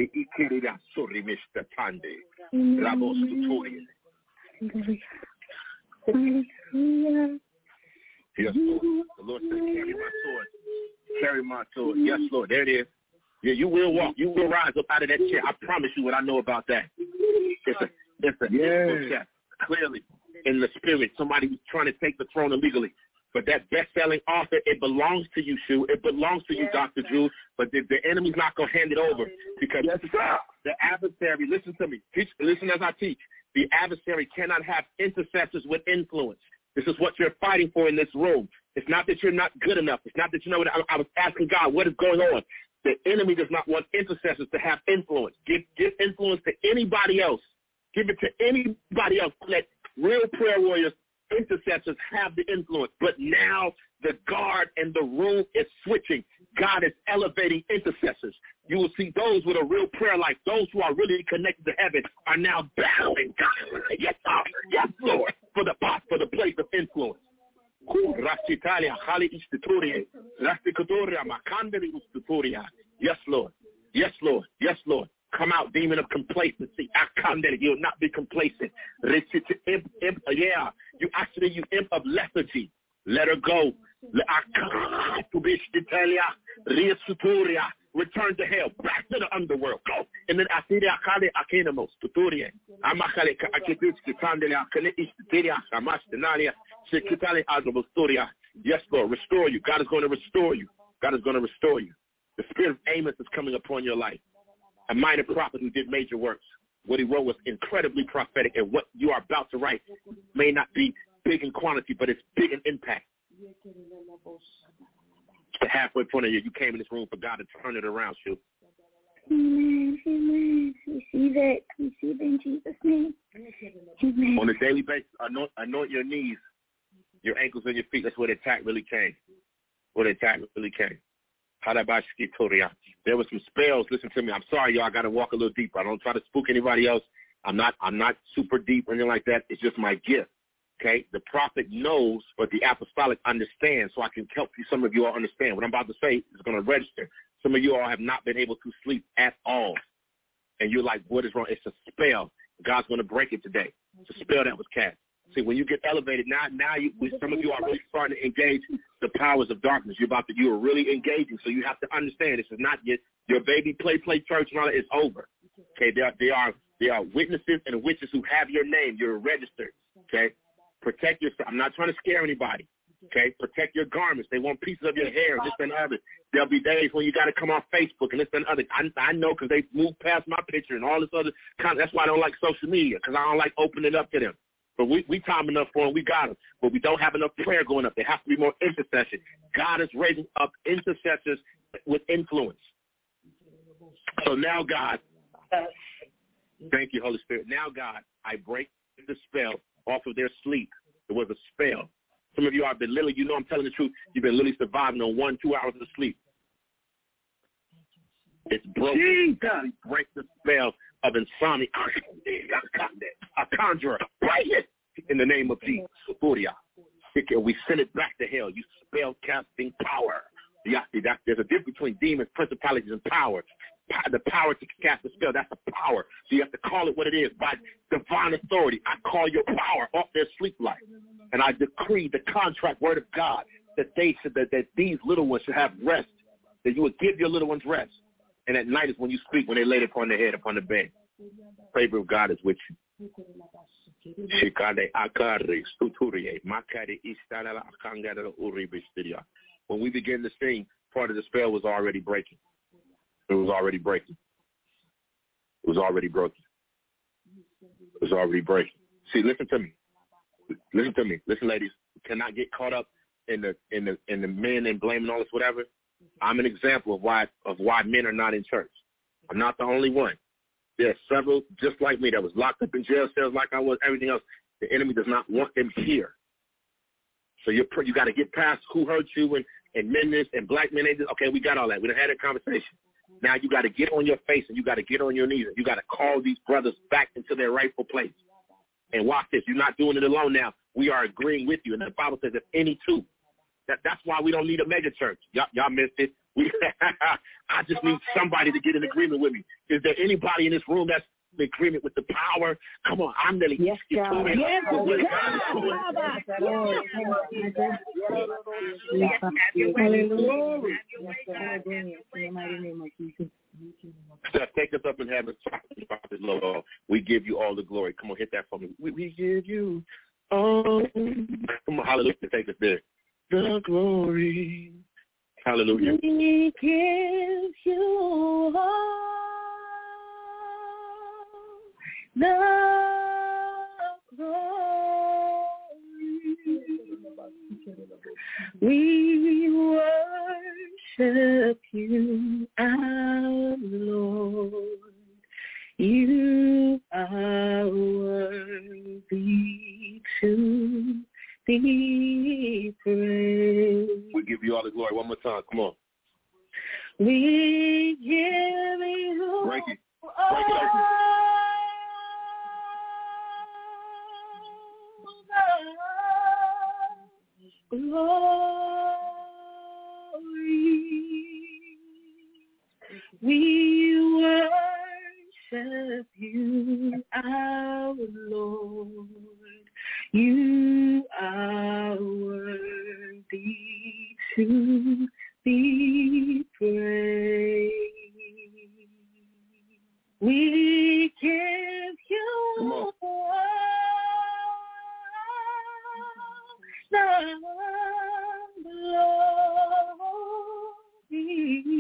Yes, Lord. The Lord said, carry my sword. Carry my sword. Yes, Lord. There it is. Yeah, you will walk. You will rise up out of that chair. I promise you what I know about that. It's a clearly in the spirit. Somebody who's trying to take the throne illegally. But that best-selling author, it belongs to you, Shu. It belongs to you, Dr. Drew. But the enemy's not going to hand it over because the adversary, listen to me. Listen as I teach. The adversary cannot have intercessors with influence. This is what you're fighting for in this room. It's not that you're not good enough. It's not that you know what I was asking God, what is going on? The enemy does not want intercessors to have influence. Give influence to anybody else. Give it to anybody else. Let real prayer warriors, intercessors have the influence. But now the guard and the room is switching. God is elevating intercessors. You will see those with a real prayer life, those who are really connected to heaven, are now battling God. Yes, Lord, for the place of influence. Yes, Lord. Yes, Lord. Yes, Lord. Come out, demon of complacency. You'll not be complacent. Yeah, you imp of lethargy. Let her go. Return to hell, back to the underworld. Go. And then yes, Lord, restore you. God is going to restore you. God is going to restore you. The spirit of Amos is coming upon your life. A minor prophet who did major works. What he wrote was incredibly prophetic, and what you are about to write may not be big in quantity, but it's big in impact. The halfway point of you came in this room for God to turn it around, Shu. Amen. Receive it. Receive it in Jesus' name. Amen. On a daily basis, anoint your knees, your ankles, and your feet. That's where the attack really came. There were some spells. Listen to me. I'm sorry, y'all. I got to walk a little deeper. I don't try to spook anybody else. I'm not super deep or anything like that. It's just my gift. Okay? The prophet knows, but the apostolic understands, so I can help you. Some of you all understand. What I'm about to say is going to register. Some of you all have not been able to sleep at all. And you're like, what is wrong? It's a spell. God's going to break it today. It's a spell that was cast. See, when you get elevated, now some of you are really starting to engage the powers of darkness. You are really engaging, so you have to understand this is not your baby play church and all that. It's over. Okay, there are witnesses and witches who have your name. You're registered. Okay, protect yourself. I'm not trying to scare anybody. Okay, protect your garments. They want pieces of your hair, this and other. There'll be days when you got to come off Facebook and this and other. I know because they moved past my picture and all this other kind. That's why I don't like social media, because I don't like opening it up to them. But we time enough for them. We got them. But we don't have enough prayer going up. There has to be more intercession. God is raising up intercessors with influence. So now, God, thank you, Holy Spirit. Now, God, I break the spell off of their sleep. It was a spell. Some of you have been literally, I'm telling the truth, you've been literally surviving on 1-2 hours of sleep. It's broken. God, break the spell of insomnia. A conjurer, break it in the name of Jesus. We send it back to hell. You spell casting power. There's a difference between demons, principalities, and power. The power to cast a spell, that's the power. So you have to call it what it is. By divine authority, I call your power off their sleep life. And I decree the contract word of God that that these little ones should have rest, that you would give your little ones rest. And at night is when you speak, when they lay upon their head, upon the bed. Favor of God is with you. When we begin to sing, part of the spell was already breaking. It was already breaking. It was already broken. It was already breaking. See, listen to me. Listen to me. Listen, ladies. You cannot get caught up in the men and blaming all this whatever. I'm an example of why men are not in church. I'm not the only one. There are several just like me that was locked up in jail cells like I was, everything else. The enemy does not want them here. So you got to get past who hurt you and men this and black men. Okay, we got all that. We done had a conversation. Now you got to get on your face and you got to get on your knees and you got to call these brothers back into their rightful place. And watch this. You're not doing it alone now. We are agreeing with you. And the Bible says if any two. That's why we don't need a mega church. Y'all missed it. I just need somebody to get in agreement with me. Is there anybody in this room that's in agreement with the power? Come on, I'm really. Yes, God. Yes, Steph, take us up in heaven. We give you all the glory. Come on, hit that for me. We give you all. Come on, hallelujah. Take us there. the glory. Hallelujah. We give you all the glory. We worship you, our Lord. You are worthy to be praised. We give you all the glory. One more time. Come on. We give you Break it. all Break it open. the glory. We worship you, our Lord. You are worthy to be praised. We give you all the glory.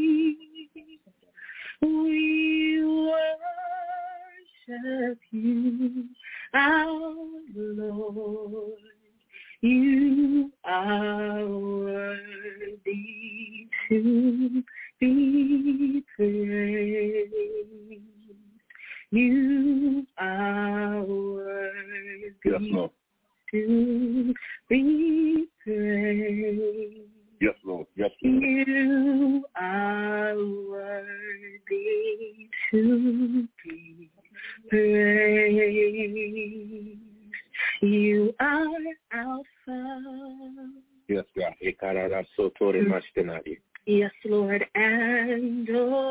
We worship you, our Lord. You are worthy to be praised. You are worthy to be praised. Yes, Lord. Yes, Lord. You are worthy to be praised. You are Alpha. Yes, God. Yes, Lord, and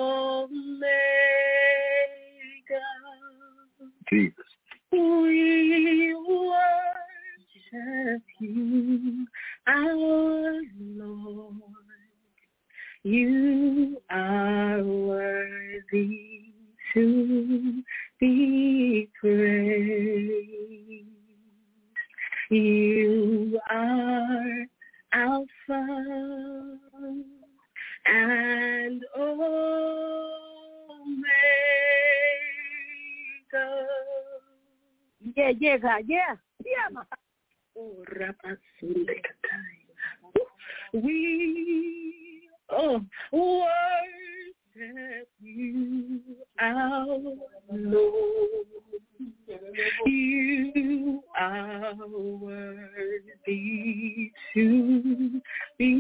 Omega. Jesus. We worship you, our Lord. You are worthy to be praised. You are Alpha and Omega. Yeah, God, yeah. Oh, we worship you, our Lord. You are worthy to be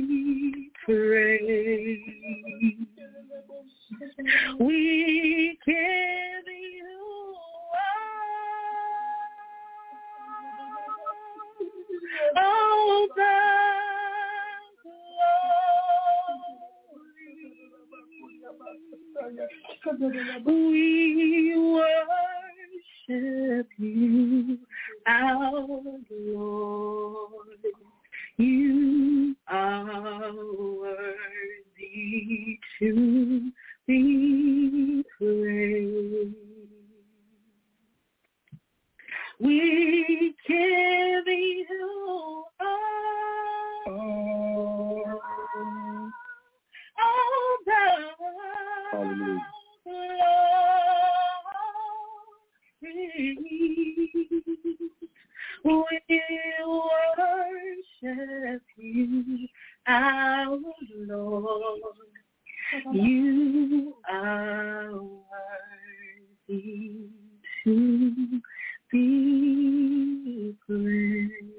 praised. We give you all the glory. We worship you, our Lord. You are worthy to be praised. We give you all the Hallelujah. glory. We worship you, our Lord. You are worthy to be praised.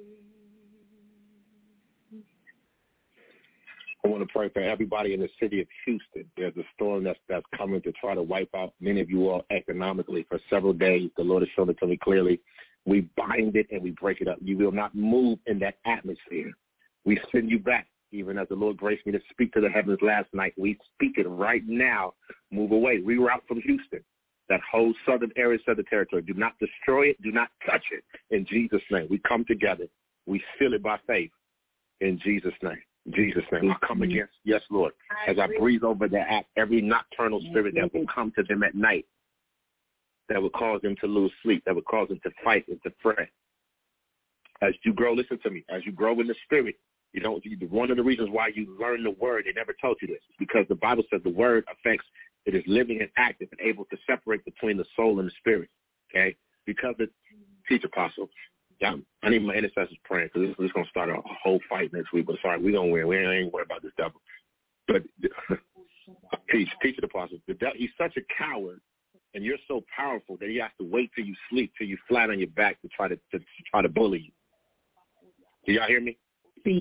I want to pray for everybody in the city of Houston. There's a storm that's coming to try to wipe out many of you all economically for several days. The Lord has shown it to me clearly. We bind it and we break it up. You will not move in that atmosphere. We send you back, even as the Lord graced me to speak to the heavens last night. We speak it right now. Move away. Reroute from Houston. That whole southern area, southern territory. Do not destroy it. Do not touch it. In Jesus' name. We come together. We seal it by faith. In Jesus' name. In Jesus' name. I come against, yes, Lord, as I breathe over the act, every nocturnal spirit that will come to them at night, that will cause them to lose sleep, that will cause them to fight and to fret. As you grow, listen to me, as you grow in the spirit, You don't. One of the reasons why you learn the word, they never told you this, is because the Bible says the word affects, it is living and active and able to separate between the soul and the spirit. Okay? Because the teach apostle. Yeah, I need my intercessors praying because this is going to start a whole fight next week. But sorry, we're going to win. We ain't worried about this devil. But teach the apostle. He's such a coward, and you're so powerful that he has to wait till you sleep, till you flat on your back to try to bully you. Do y'all hear me? Speak.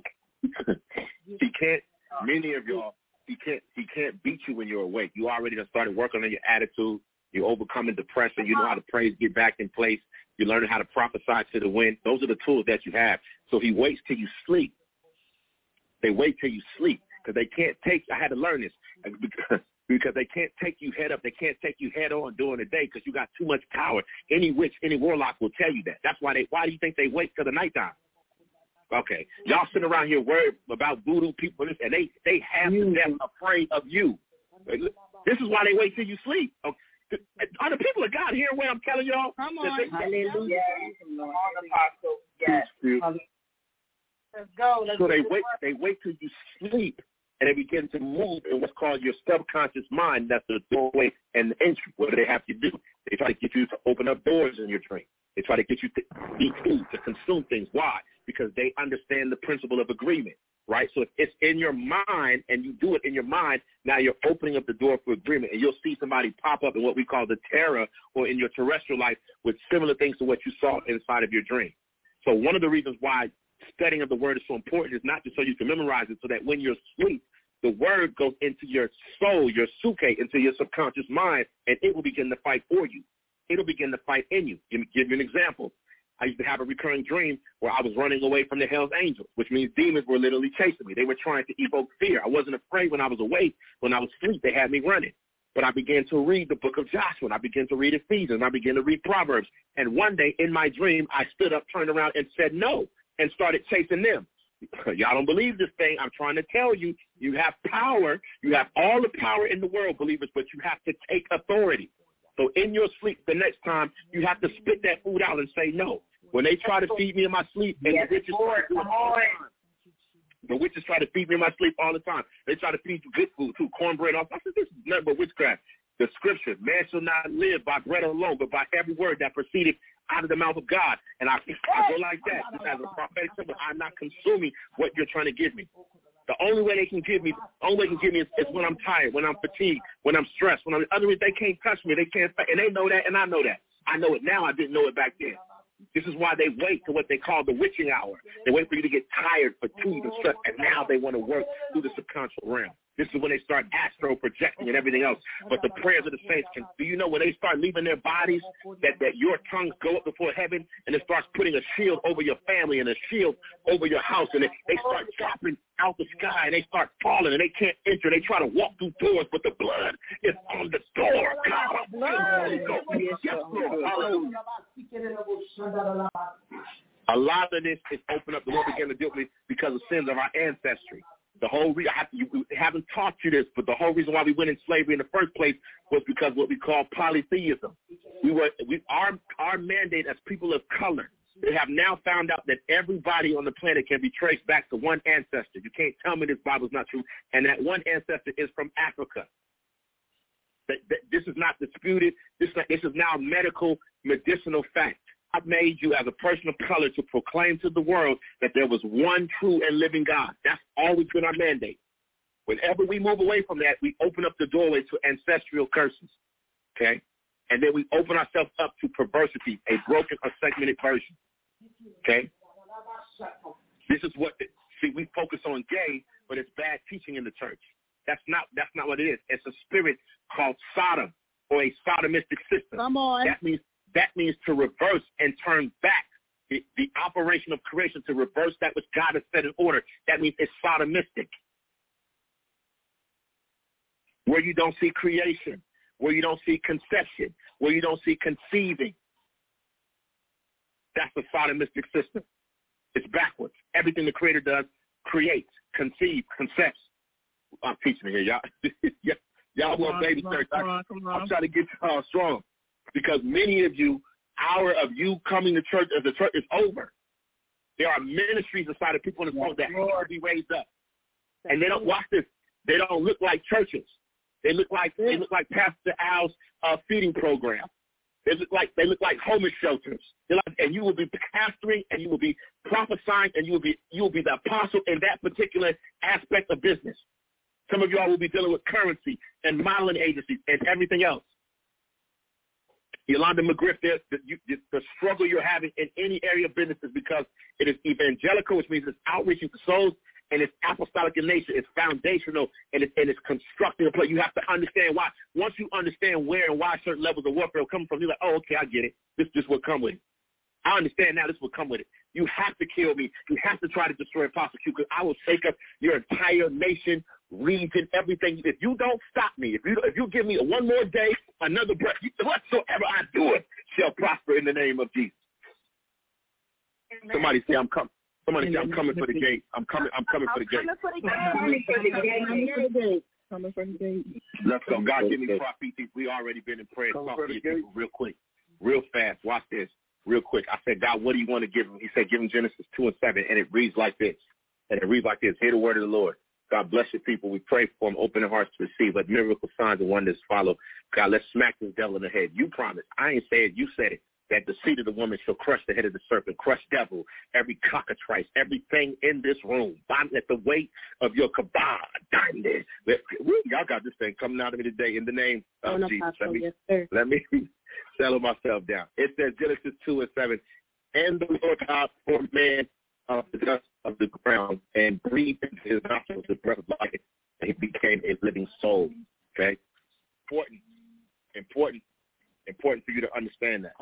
He can't. Many of y'all, he can't beat you when you're awake. You already done started working on your attitude. You're overcoming depression. You know how to praise, get back in place. You're learning how to prophesy to the wind. Those are the tools that you have. So he waits till you sleep. They wait till you sleep because they can't take. I had to learn this because they can't take you head up. They can't take you head on during the day because you got too much power. Any witch, any warlock will tell you that. That's why Why do you think they wait till the nighttime? Okay, y'all sitting around here worried about voodoo people, and they have to death afraid of you. This is why they wait till you sleep. Okay. Are the people of God hearing what I'm telling y'all? Come on, hallelujah. Yes. Let's go. So they wait till you sleep, and they begin to move in what's called your subconscious mind. That's the doorway and the entry. What do they have to do? They try to get you to open up doors in your dream. They try to get you to eat food, to consume things. Why? Because they understand the principle of agreement, right? So if it's in your mind and you do it in your mind, now you're opening up the door for agreement, and you'll see somebody pop up in what we call the terror or in your terrestrial life with similar things to what you saw inside of your dream. So one of the reasons why studying of the word is so important is not just so you can memorize it, so that when you're asleep, the word goes into your soul, your suke, into your subconscious mind, and it will begin to fight for you. It'll begin to fight in you. Let me give you an example. I used to have a recurring dream where I was running away from the Hell's Angels, which means demons were literally chasing me. They were trying to evoke fear. I wasn't afraid when I was awake. When I was asleep, they had me running. But I began to read the book of Joshua, and I began to read Ephesians, and I began to read Proverbs. And one day in my dream, I stood up, turned around, and said no, and started chasing them. Y'all don't believe this thing. I'm trying to tell you, you have power. You have all the power in the world, believers, but you have to take authority. So in your sleep, the next time, you have to spit that food out and say no. When they try to feed me in my sleep, and the witches try to do it all the time. The witches try to feed me in my sleep all the time. They try to feed you good food, too, cornbread. I said, this is nothing but witchcraft. The scripture, man shall not live by bread alone, but by every word that proceeded out of the mouth of God. And I go like that. Just as a prophetic symbol, I'm not consuming what you're trying to give me. The only way they can give me, is when I'm tired, when I'm fatigued, when I'm stressed. Otherwise, they can't touch me. They can't, and they know that, and I know that. I know it now. I didn't know it back then. This is why they wait to what they call the witching hour. They wait for you to get tired, fatigued, and stressed, and now they want to work through the subconscious realm. This is when they start astro projecting and everything else. But the prayers of the saints do you know when they start leaving their bodies, that your tongues go up before heaven, and it starts putting a shield over your family and a shield over your house, and they start dropping out the sky, and they start falling, and they can't enter. They try to walk through doors, but the blood is on the door. A lot of this is open up. The Lord began to deal with me because of sins of our ancestry. The whole reason we haven't taught you this, but the whole reason why we went in slavery in the first place was because what we call polytheism. Our mandate as people of color. They have now found out that everybody on the planet can be traced back to one ancestor. You can't tell me this Bible's not true, and that one ancestor is from Africa. This is not disputed. This is now medicinal fact. God made you as a person of color to proclaim to the world that there was one true and living God. That's always been our mandate. Whenever we move away from that, we open up the doorway to ancestral curses, okay? And then we open ourselves up to perversity, a broken or segmented version, okay? This is we focus on gay, but it's bad teaching in the church. That's not what it is. It's a spirit called Sodom, or a sodomistic system. Come on. That means to reverse and turn back the operation of creation, to reverse that which God has set in order. That means it's sodomistic. Where you don't see creation, where you don't see conception, where you don't see conceiving. That's a sodomistic system. It's backwards. Everything the Creator does, creates, conceives, concepts. I'm teaching here, y'all. Y'all want baby church. I'm trying to get y'all strong. Because many of you, hour of you coming to church as the church is over. There are ministries inside of people in this world that have to be raised up. And they don't, watch this, they don't look like churches. They look like Pastor Al's feeding program. They look like homeless shelters. And you will be pastoring, and you will be prophesying, and you will be the apostle in that particular aspect of business. Some of y'all will be dealing with currency and modeling agencies and everything else. Yolanda McGriff, the struggle you're having in any area of business is because it is evangelical, which means it's outreaching to souls, and it's apostolic in nature. It's foundational, and it's constructing a place. You have to understand why. Once you understand where and why certain levels of warfare will come from, you're like, oh, okay, I get it. This will come with it. I understand now. This will come with it. You have to kill me. You have to try to destroy Apostle Q, because I will take up your entire nation, region, everything. If you don't stop me, if you give me one more day, another breath, whatsoever I do it shall prosper in the name of Jesus. Amen. Somebody say I'm coming. Somebody say I'm coming for the gate. I'm coming for the gate. Coming for the gate. Let's go. God give me prophecy. We already been in prayer. Talk to you people real quick, real fast. Watch this. Real quick. I said, God, what do you want to give him? He said, give him Genesis 2:7, and it reads like this. Hear the word of the Lord. God bless your people. We pray for them, open their hearts to receive. Let miracle signs and wonders follow. God, let's smack this devil in the head. You promised. I ain't say it. You said it. That the seed of the woman shall crush the head of the serpent, crush devil, every cockatrice, everything in this room. Bind at the weight of your kabod. Y'all got this thing coming out of me today in the name of Jesus. Let me settle myself down. It says Genesis 2:7, and the Lord God formed man of the dust of the ground and breathed into his nostrils the breath of life, and he became a living soul. Okay? Important for you to understand that.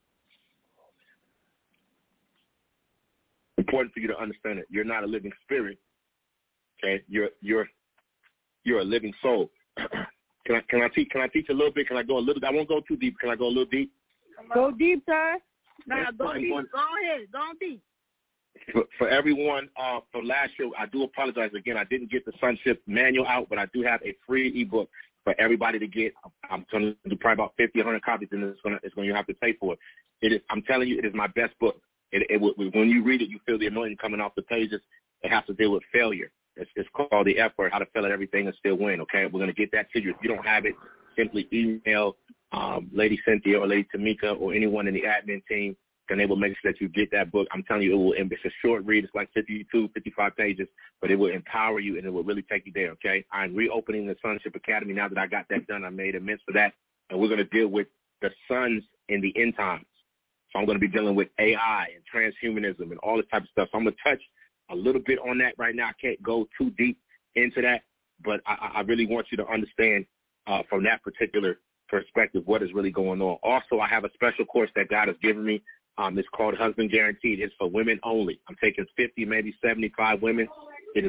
Important for you to understand it. You're not a living spirit. Okay? You're a living soul. Can I teach a little bit? Can I go a little? I won't go too deep. Can I go a little deep? Go deep, sir. No, go deep. Go ahead. Go deep. For everyone from last year, I do apologize again. I didn't get the sonship manual out, but I do have a free ebook for everybody to get. I'm going to do probably about 50, 100 copies, and it's going you have to pay for it. It is. I'm telling you, it is my best book. When you read it, you feel the anointing coming off the pages. It has to deal with failure. It's called The F Word, How to Fail at Everything and Still Win. Okay, we're going to get that to you. If you don't have it, simply email Lady Cynthia or Lady Tamika or anyone in the admin team, and they will make sure that you get that book. I'm telling you, it's a short read. It's like 52, 55 pages, but it will empower you, and it will really take you there, okay? I'm reopening the Sonship Academy now that I got that done. I made amends for that, and we're going to deal with the sons in the end times. So I'm going to be dealing with AI and transhumanism and all this type of stuff. So I'm going to touch a little bit on that right now. I can't go too deep into that, but I really want you to understand from that particular perspective what is really going on. Also, I have a special course that God has given me. It's called Husband Guaranteed. It's for women only. I'm taking 50, maybe 75 women. It is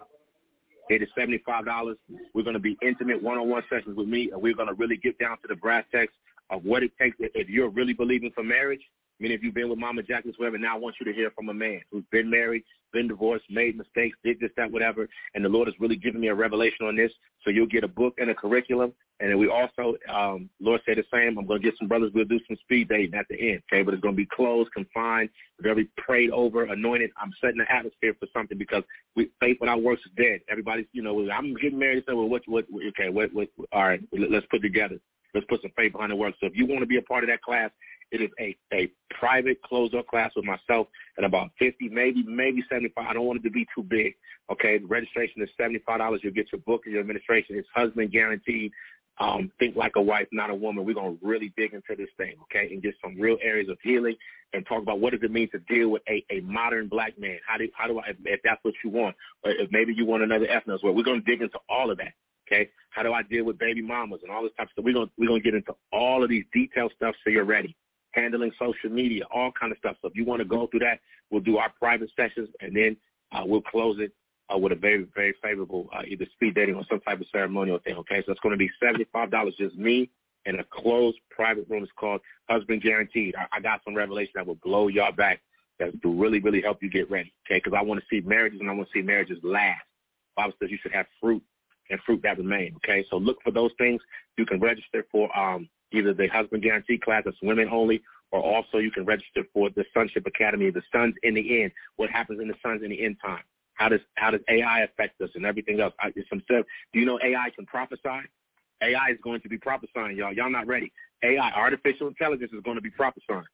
$75. We're going to be intimate one-on-one sessions with me, and we're going to really get down to the brass tacks of what it takes if you're really believing for marriage. I mean, if you've been with Mama Jacqueline, whatever, now I want you to hear from a man who's been married, been divorced, made mistakes, did this, that, whatever, and the Lord has really given me a revelation on this. So you'll get a book and a curriculum. And then we also, Lord said the same, I'm going to get some brothers, we'll do some speed dating at the end, okay? But it's going to be closed, confined, very prayed over, anointed. I'm setting the atmosphere for something because faith without works is dead. Everybody's, I'm getting married. So, what, all right, let's put together. Let's put some faith behind the work. So if you want to be a part of that class, it is a private closed-up class with myself and about 50, maybe 75. I don't want it to be too big, okay? The registration is $75. You'll get your book and your administration. It's husband guaranteed. Think like a wife, not a woman. We're going to really dig into this thing, okay, and get some real areas of healing and talk about what does it mean to deal with a modern black man. How do I, if that's what you want, or if maybe you want another ethnos, well, we're going to dig into all of that, okay? How do I deal with baby mamas and all this type of stuff? We're going to get into all of these detailed stuff so you're ready. Handling social media, all kind of stuff. So if you want to go through that, we'll do our private sessions, and then we'll close it with a very, very favorable either speed dating or some type of ceremonial thing, okay? So it's going to be $75, just me in a closed private room. It's called Husband Guaranteed. I got some revelation that will blow y'all back that will really, really help you get ready, okay? Because I want to see marriages, and I want to see marriages last. The Bible says you should have fruit and fruit that remain, okay? So look for those things. You can register for either the Husband Guarantee class, that's women only, or also you can register for the Sonship Academy, the Sons in the End. What happens in the Sons in the End time? How does AI affect us and everything else? Do you know AI can prophesy? AI is going to be prophesying, y'all. Y'all not ready. AI, artificial intelligence, is going to be prophesying.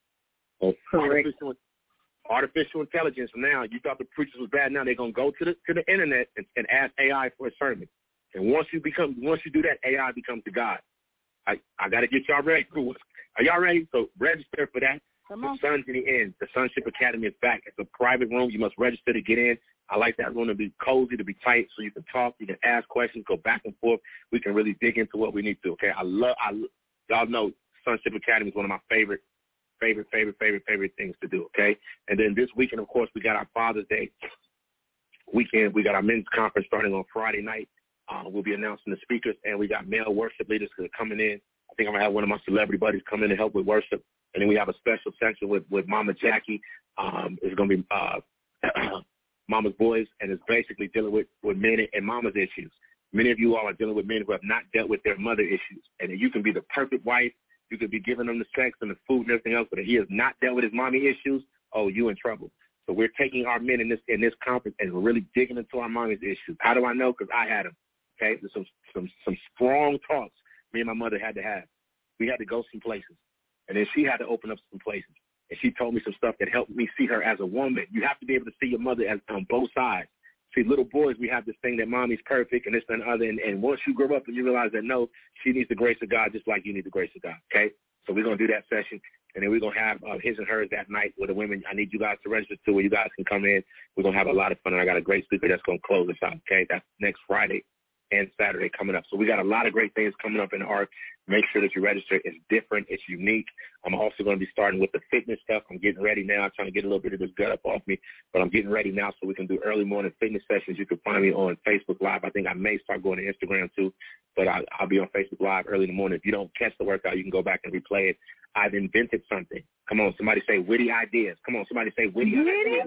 Artificial intelligence. Now, you thought the preachers was bad. Now they're going to go to the internet and ask AI for a sermon. And once you do that, AI becomes the God. I got to get y'all ready. Are y'all ready? So register for that. The Sons in the End. The Sonship Academy is back. It's a private room. You must register to get in. I like that room to be cozy, to be tight, so you can talk, you can ask questions, go back and forth. We can really dig into what we need to. Okay, y'all know Sonship Academy is one of my favorite things to do. Okay, and then this weekend, of course, we got our Father's Day weekend. We got our men's conference starting on Friday night. We'll be announcing the speakers, and we got male worship leaders coming in. I think I'm gonna have one of my celebrity buddies come in to help with worship, and then we have a special section with Mama Jackie. It's gonna be Mama's Boys, and it's basically dealing with men and mama's issues. Many of you all are dealing with men who have not dealt with their mother issues, and you can be the perfect wife. You could be giving him the sex and the food and everything else, but if he has not dealt with his mommy issues, oh, you in trouble. So we're taking our men in this conference and we're really digging into our mommy's issues. How do I know? Because I had them. Okay, there's some strong talks me and my mother had to have. We had to go some places, and then she had to open up some places. And she told me some stuff that helped me see her as a woman. You have to be able to see your mother as on both sides. See, little boys, we have this thing that mommy's perfect and this and other. And once you grow up and you realize that, no, she needs the grace of God just like you need the grace of God, okay? So we're going to do that session. And then we're going to have his and hers that night with the women. I need you guys to register too, where you guys can come in. We're going to have a lot of fun. And I got a great speaker that's going to close us out, okay? That's next Friday and Saturday coming up. So we got a lot of great things coming up in the ARC. Make sure that you register. It's different. It's unique. I'm also going to be starting with the fitness stuff. I'm getting ready now. I'm trying to get a little bit of this gut up off me, but I'm getting ready now so we can do early morning fitness sessions. You can find me on Facebook Live. I think I may start going to Instagram too, but I'll be on Facebook Live early in the morning. If you don't catch the workout, you can go back and replay it. I've invented something. Come on, somebody say witty ideas. Come on, somebody say witty ideas.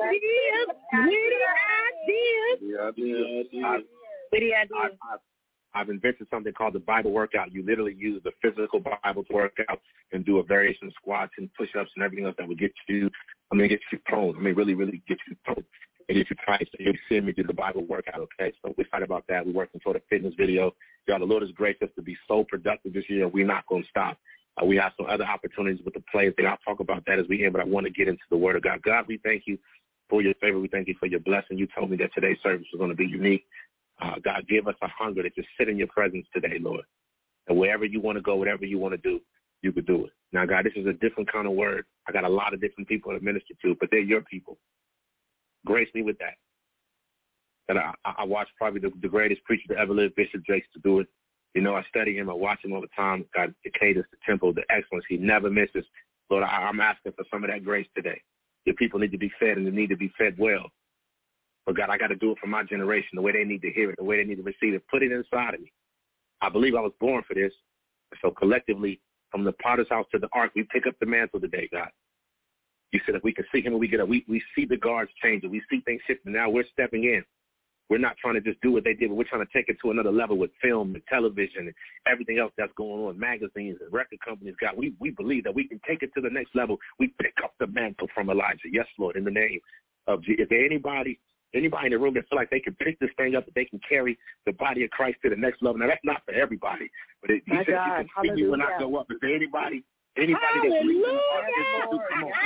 Witty ideas. I've invented something called the Bible workout. You literally use the physical Bible to work out and do a variation of squats and push-ups and everything else that would get you prone. Really, really get you prone. And if you try to you see me do the Bible workout, okay? So we're excited about that. We're working toward a fitness video. Y'all, the Lord has graced us to be so productive this year. We're not going to stop. We have some other opportunities with the players. I'll talk about that as we end, but I want to get into the Word of God. God, we thank you for your favor. We thank you for your blessing. You told me that today's service was going to be unique. God, give us a hunger to just sit in your presence today, Lord. And wherever you want to go, whatever you want to do, you could do it. Now, God, this is a different kind of word. I got a lot of different people to minister to, but they're your people. Grace me with that. And I watch probably the greatest preacher to ever live, Bishop Jakes, to do it. You know, I study him. I watch him all the time. God, the cadence, the tempo, the excellence. He never misses. Lord, I'm asking for some of that grace today. Your people need to be fed, and they need to be fed well. But, God, I got to do it for my generation, the way they need to hear it, the way they need to receive it. Put it inside of me. I believe I was born for this. So collectively, from the potter's house to the ark, we pick up the mantle today, God. You said if we can see him when we get up, we see the guards changing. We see things shifting. Now we're stepping in. We're not trying to just do what they did, but we're trying to take it to another level with film and television and everything else that's going on, magazines and record companies. God, we believe that we can take it to the next level. We pick up the mantle from Elijah. Yes, Lord, in the name of Jesus. Is there anybody in the room that feel like they can pick this thing up, that they can carry the body of Christ to the next level? Now, that's not for everybody, but you said you can see me when I go up. Is there anybody that Hallelujah. Come on.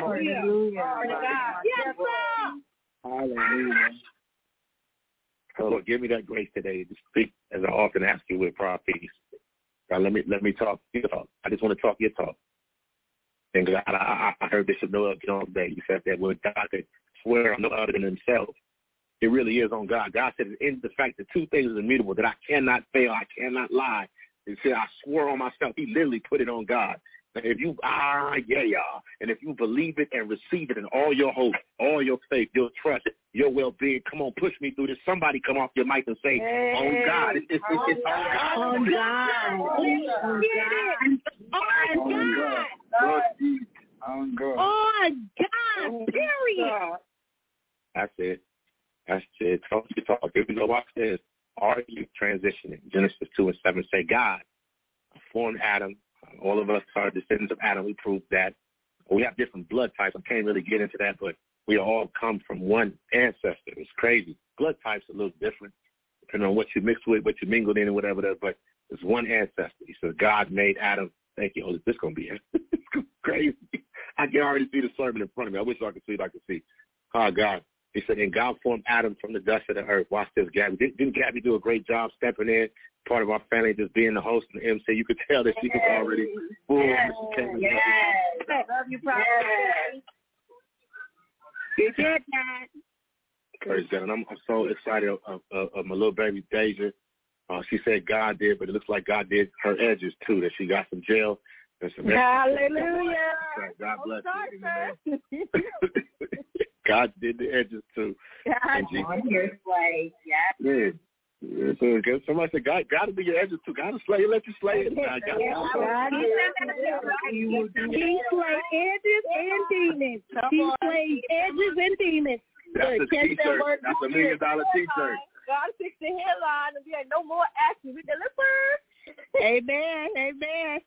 Hallelujah. So Lord, give me that grace today to speak as I often ask you with proud peace. God, let me talk your talk. I just want to talk your talk. And God, I heard Bishop Noel get on today. You said that when God could swear on no other than himself, it really is on God. God said in the fact that two things are immutable, that I cannot fail, I cannot lie. He said I swore on myself. He literally put it on God. And if you, and if you believe it and receive it in all your hope, all your faith, your trust, your well-being, come on, push me through this. Somebody come off your mic and say, on God. It's on God. On God. On God. Period. That's it. Talk your talk. Here we go. Watch this. Are you transitioning? Genesis 2:7 say, God formed Adam, All of us are descendants of Adam. We proved that. We have different blood types. I can't really get into that, but we all come from one ancestor. It's crazy. Blood types are a little different, depending on what you mix with, what you mingled in, and whatever that. But it's one ancestor. He said God made Adam. Thank you. Oh, this is going to be crazy. I can already see the sermon in front of me. I wish I could see it. I could see. Oh, God. He said, and God formed Adam from the dust of the earth. Watch this, Gabby. Didn't Gabby do a great job stepping in? Part of our family, just being the host and the MC. You could tell that she was already full. Yes. I love you, Prophet. You did that. Praise God. And I'm so excited of my little baby, Deja. She said God did, but it looks like God did her edges, too, that she got some gel. And some Hallelujah. God bless you. God did the edges, too. God your slave. Yeah. So somebody said, God to be your edges, too. God to slay you, let you slay it. He slayed edges and demons. He slayed edges and demons. That's a T-shirt. That's $1 million T-shirt. God fixed the headline and there ain't no more action. We deliver. Amen. Amen.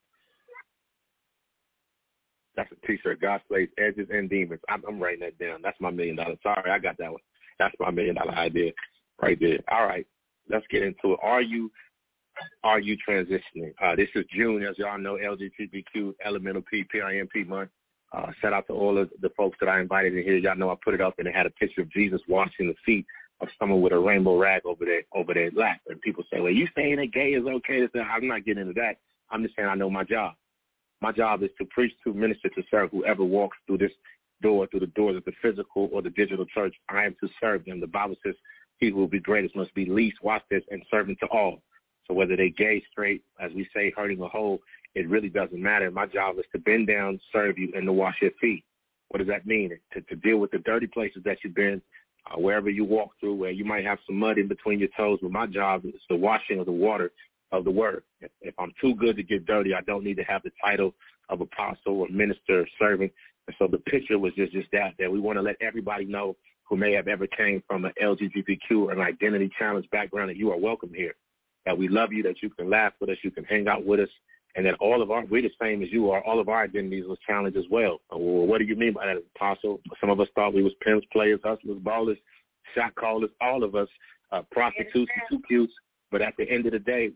That's a T-shirt. God slays edges and demons. I'm writing that down. That's my $1 million. Sorry, I got that one. That's my $1 million idea right there. All right, let's get into it. Are you transitioning? This is June, as y'all know, LGBTQ Elemental P PIMP month. Shout out to all of the folks that I invited in here. Y'all know I put it up and it had a picture of Jesus washing the feet of someone with a rainbow rag over their lap. And people say, well, you saying that gay is okay? I'm not getting into that. I'm just saying I know my job. My job is to preach, to minister, to serve whoever walks through this door, through the doors of the physical or the digital church. I am to serve them. The Bible says he who will be greatest must be least, watch this, and servant to all. So whether they gay, straight, as we say, hurting or whole, it really doesn't matter. My job is to bend down, serve you, and to wash your feet. What does that mean? To deal with the dirty places that you've been, wherever you walk through, where you might have some mud in between your toes. But my job is the washing of the water of the word. If I'm too good to get dirty, I don't need to have the title of apostle or minister or servant. And so the picture was just that we want to let everybody know who may have ever came from an LGBTQ or an identity challenge background that you are welcome here, that we love you, that you can laugh with us, you can hang out with us, and that we're the same as you are. All of our identities was challenged as well. Well, what do you mean by that, apostle? Some of us thought we was pimps, players, hustlers, ballers, shot callers, all of us, prostitutes and too cute. But at the end of the day,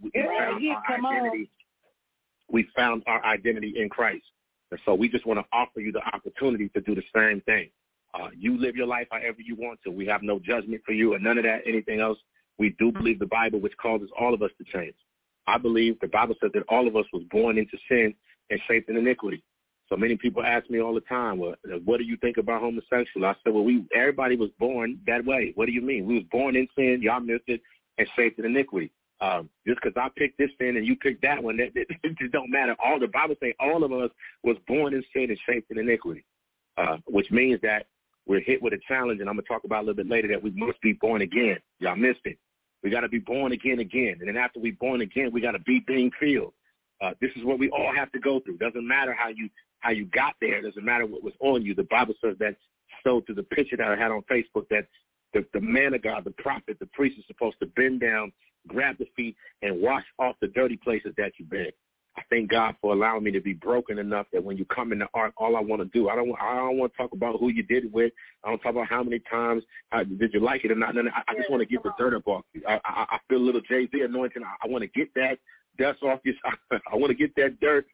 we found our identity in Christ. And so we just want to offer you the opportunity to do the same thing. You live your life however you want to. We have no judgment for you or none of that, anything else. We do believe the Bible, which causes all of us to change. I believe the Bible says that all of us was born into sin and shaped in iniquity. So many people ask me all the time, well, what do you think about homosexual? I said, well, everybody was born that way. What do you mean? We was born in sin, y'all missed it, and shaped in iniquity. Just because I picked this sin and you picked that one, it just don't matter. All the Bible says all of us was born in sin and shaped in iniquity, which means that we're hit with a challenge, and I'm going to talk about a little bit later, that we must be born again. Y'all missed it. We got to be born again. And then after we born again, we got to be being filled. This is what we all have to go through. Doesn't matter how you got there. Doesn't matter what was on you. The Bible says that, so to the picture that I had on Facebook, that the man of God, the prophet, the priest is supposed to bend down, grab the feet, and wash off the dirty places that you've been. I thank God for allowing me to be broken enough that when you come in the ark, all I want to do, I don't want to talk about who you did it with. I don't talk about how many times, did you like it or not. I just want to get the dirt up off you. I feel a little Jay-Z anointing. I want to get that dust off your. I want to get that dirt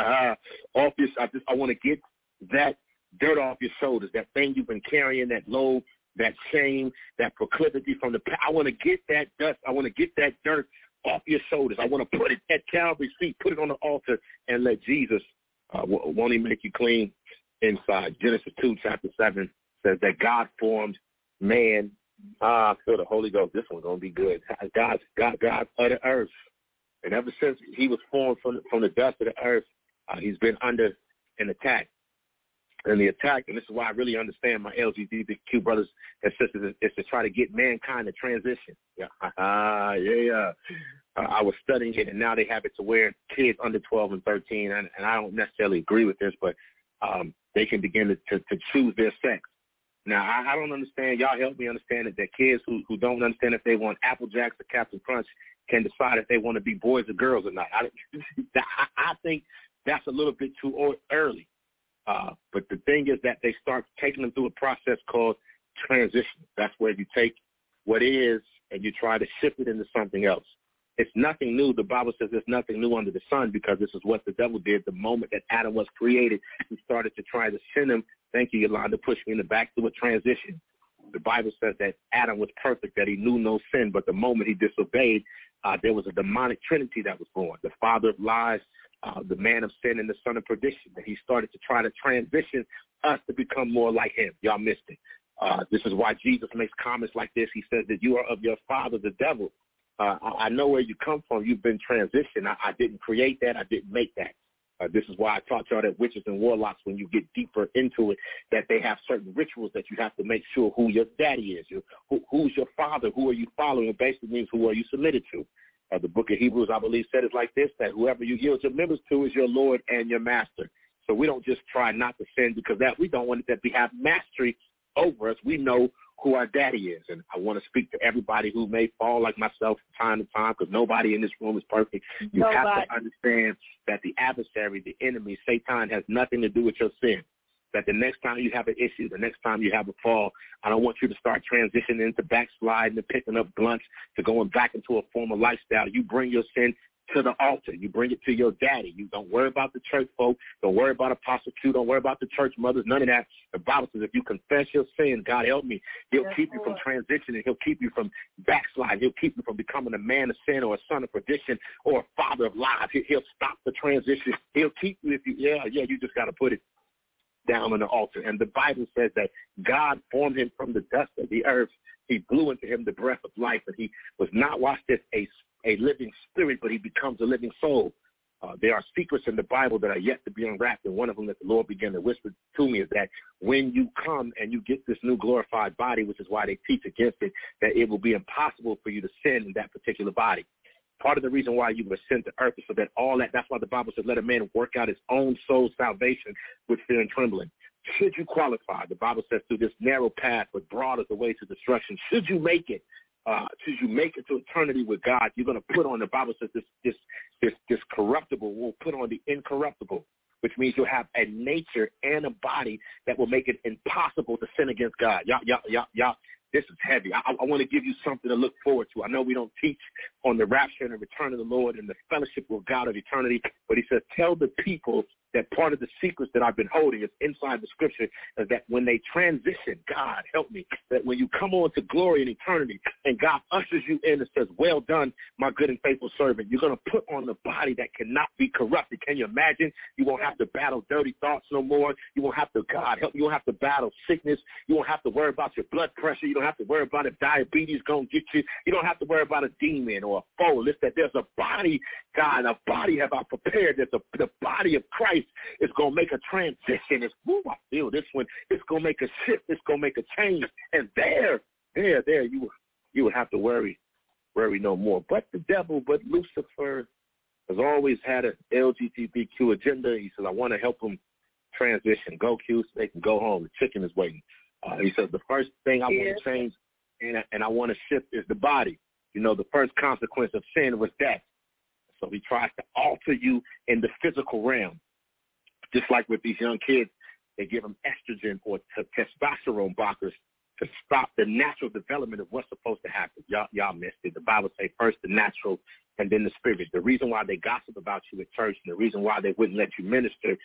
off your. I want to get that dirt off your shoulders. That thing you've been carrying, that load, that shame, that proclivity from the past. I want to get that dust. I want to get that dirt off your shoulders. I want to put it at Calvary's feet, put it on the altar, and let Jesus, won't he make you clean inside? Genesis 2, chapter 7 says that God formed man. I feel the Holy Ghost. This one's going to be good. God of the earth. And ever since he was formed from the dust of the earth, he's been under an attack. And the attack, and this is why I really understand my LGBTQ brothers and sisters, is to try to get mankind to transition. I was studying it, and now they have it to where kids under 12 and 13, and I don't necessarily agree with this, but they can begin to choose their sex. Now, I don't understand. Y'all help me understand that kids who don't understand if they want Apple Jacks or Captain Crunch can decide if they want to be boys or girls or not. I think that's a little bit too early. But the thing is that they start taking them through a process called transition. That's where you take what is and you try to shift it into something else. It's nothing new. The Bible says there's nothing new under the sun, because this is what the devil did the moment that Adam was created. He started to try to send him, thank you, Yolanda, push me in the back through a transition. The Bible says that Adam was perfect, that he knew no sin, but the moment he disobeyed, there was a demonic trinity that was born, the father of lies, the man of sin, and the son of perdition. And he started to try to transition us to become more like him. Y'all missed it. This is why Jesus makes comments like this. He says that you are of your father, the devil. I know where you come from. You've been transitioned. I didn't create that. I didn't make that. This is why I taught y'all that witches and warlocks, when you get deeper into it, that they have certain rituals that you have to make sure who your daddy is. Who's your father? Who are you following? It basically means who are you submitted to. The book of Hebrews, I believe, said it like this, that whoever you yield your members to is your Lord and your master. So we don't just try not to sin because that we don't want it to have mastery over us. We know who our daddy is. And I want to speak to everybody who may fall like myself from time to time, because nobody in this room is perfect. You have to understand that the adversary, the enemy, Satan, has nothing to do with your sin. That the next time you have an issue, the next time you have a fall, I don't want you to start transitioning into backsliding and picking up blunts to going back into a former lifestyle. You bring your sin to the altar. You bring it to your daddy. You don't worry about the church folk. Don't worry about Apostle Q. Don't worry about the church mothers. None of that. The Bible says if you confess your sin, God help me, he'll keep you from transitioning. He'll keep you from backsliding. He'll keep you from becoming a man of sin or a son of perdition or a father of lies. He'll stop the transition. He'll keep you if you, you just got to put it down on the altar. And the Bible says that God formed him from the dust of the earth. He blew into him the breath of life, and he was not, watch this, a living spirit, but he becomes a living soul. There are secrets in the Bible that are yet to be unwrapped, and one of them that the Lord began to whisper to me is that when you come and you get this new glorified body, which is why they teach against it, that it will be impossible for you to sin in that particular body. Part of the reason why you were sent to earth is so that that's why the Bible says, let a man work out his own soul's salvation with fear and trembling. Should you qualify, the Bible says, through this narrow path, but broad is the way to destruction. Should you make it to eternity with God, you're going to put on, the Bible says, this corruptible will put on the incorruptible, which means you'll have a nature and a body that will make it impossible to sin against God. Y'all, this is heavy. I want to give you something to look forward to. I know we don't teach on the rapture and the return of the Lord and the fellowship with God of eternity, but he says, tell the people that part of the secrets that I've been holding is inside the scripture, is that when they transition, God help me, that when you come on to glory and eternity and God ushers you in and says, well done, my good and faithful servant, you're going to put on the body that cannot be corrupted. Can you imagine? You won't have to battle dirty thoughts no more. You won't have to, God help you, won't have to battle sickness. You won't have to worry about your blood pressure. You don't have to worry about if diabetes going to get you. You don't have to worry about a demon or a foe. Listen, that there's a body, God, a body have I prepared. There's the body of Christ is going to make a transition. I feel this one. It's going to make a shift. It's going to make a change. And there, you would have to worry no more. But the devil, but Lucifer has always had an LGBTQ agenda. He says, I want to help them transition. Go Q, so they can go home. The chicken is waiting. He says, the first thing I want to change and I want to shift is the body. You know, the first consequence of sin was death. So he tries to alter you in the physical realm. Just like with these young kids, they give them estrogen or testosterone blockers to stop the natural development of what's supposed to happen. Y'all missed it. The Bible says first the natural and then the spirit. The reason why they gossip about you at church and the reason why they wouldn't let you minister,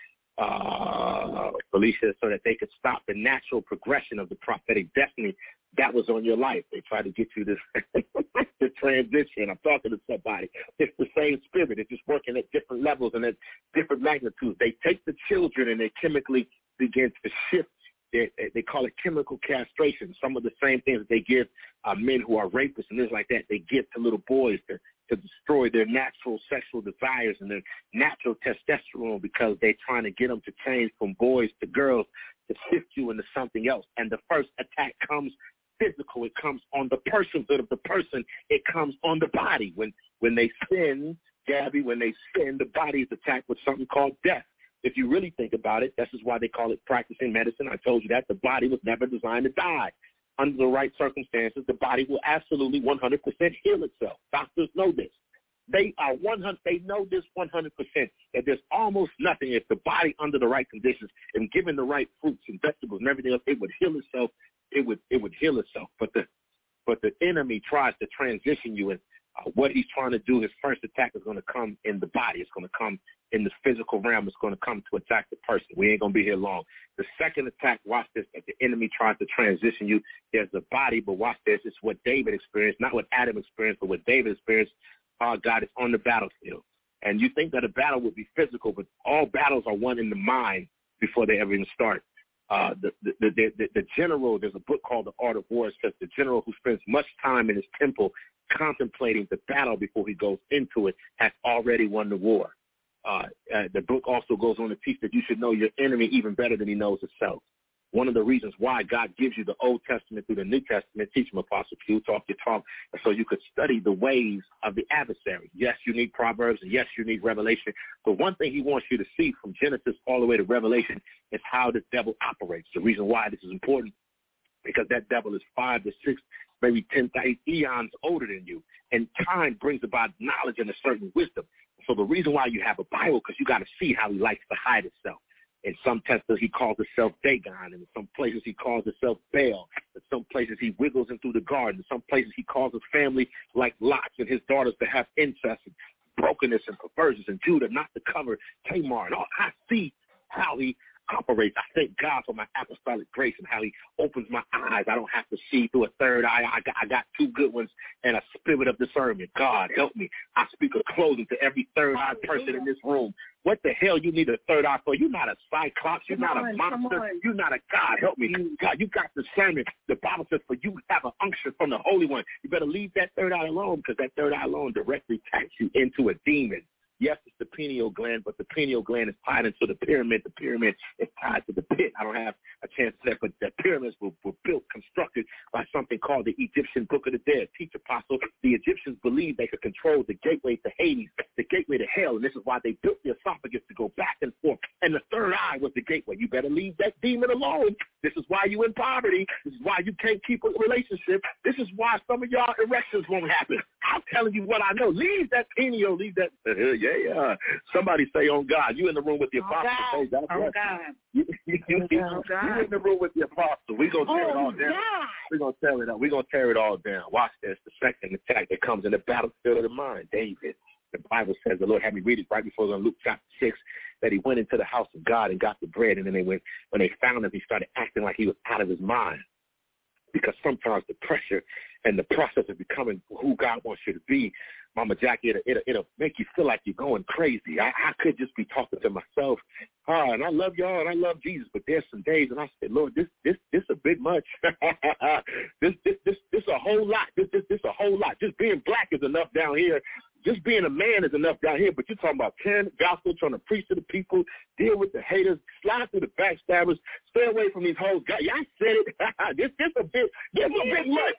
Felicia, so that they could stop the natural progression of the prophetic destiny that was on your life. They try to get you this the transition. I'm talking to somebody. It's the same spirit. It's just working at different levels and at different magnitudes. They take the children and they chemically begin to shift. They call it chemical castration. Some of the same things that they give men who are rapists and things like that, they give to little boys to destroy their natural sexual desires and their natural testosterone, because they're trying to get them to change from boys to girls, to shift you into something else. And the first attack comes physical. It comes on the personhood of the person. It comes on the body. When they sin, Gabby, when they sin, the body is attacked with something called death. If you really think about it, this is why they call it practicing medicine. I told you that the body was never designed to die. Under the right circumstances, the body will absolutely 100% heal itself. Doctors know this. They are 100. They know this 100% that there's almost nothing if the body under the right conditions and given the right fruits and vegetables and everything else, it would heal itself. It would heal itself. But the enemy tries to transition you, and what he's trying to do, his first attack is going to come in the body. It's going to come in the physical realm. It's going to come to attack the person. We ain't going to be here long. The second attack, watch this, that the enemy tries to transition you. There's the body, but watch this. It's what David experienced, not what Adam experienced, but what David experienced. God is on the battlefield. And you think that a battle would be physical, but all battles are won in the mind before they ever even start. The general, there's a book called The Art of War. It says the general who spends much time in his temple contemplating the battle before he goes into it has already won the war. The book also goes on to teach that you should know your enemy even better than he knows himself. One of the reasons why God gives you the Old Testament through the New Testament, teach him, Apostle Q, talk your talk, so you could study the ways of the adversary. Yes, you need Proverbs, and yes, you need Revelation. But one thing he wants you to see from Genesis all the way to Revelation is how the devil operates. The reason why this is important, because that devil is 5 to 6, maybe 10,000 eons older than you. And time brings about knowledge and a certain wisdom. So the reason why you have a Bible, because you got to see how he likes to hide himself. In some texts, he calls himself Dagon. And in some places, he calls himself Baal. In some places, he wiggles in through the garden. In some places, he calls his family like Lot and his daughters to have incest and brokenness and perversions, and Judah not to cover Tamar. And all. I see how he operates. I thank God for my apostolic grace and how he opens my eyes. I don't have to see through a third eye. I got 2 good ones and a spirit of discernment. God, help me. I speak a closing to every third eye person in this room. What the hell you need a third eye for? You're not a cyclops. You're not a monster. You're not a God. Help me. God, you got discernment. The Bible says for you have an unction from the Holy One. You better leave that third eye alone, because that third eye alone directly taps you into a demon. Yes, it's the pineal gland, but the pineal gland is tied into the pyramid. The pyramid is tied to the pit. I don't have a chance to that, but the pyramids were built, constructed by something called the Egyptian Book of the Dead. Teach Apostle, the Egyptians believed they could control the gateway to Hades, the gateway to hell, and this is why they built the esophagus to go back and forth. And the third eye was the gateway. You better leave that demon alone. This is why you in poverty. This is why you can't keep a relationship. This is why some of y'all erections won't happen. I'm telling you what I know. Leave that pineal, leave that. Yeah. Somebody say, on God. You in the room with the apostle. Oh, God. You in the room with the apostle. We're going to tear it all down. We're going to tear it up. We're going to tear it all down. Watch this. The second attack that comes in the battlefield of the mind. David. The Bible says, the Lord had me read it right before Luke chapter 6, that he went into the house of God and got the bread. And then when they found him, he started acting like he was out of his mind. Because sometimes the pressure and the process of becoming who God wants you to be, Mama Jackie, it'll make you feel like you're going crazy. I could just be talking to myself, and I love y'all and I love Jesus, but there's some days and I said, Lord, this a bit much. this a whole lot. This a whole lot. Just being black is enough down here. Just being a man is enough down here, but you're talking about carrying the gospel, trying to preach to the people, deal with the haters, slide through the backstabbers, stay away from these hoes. God, yeah, I said it. This a bit much.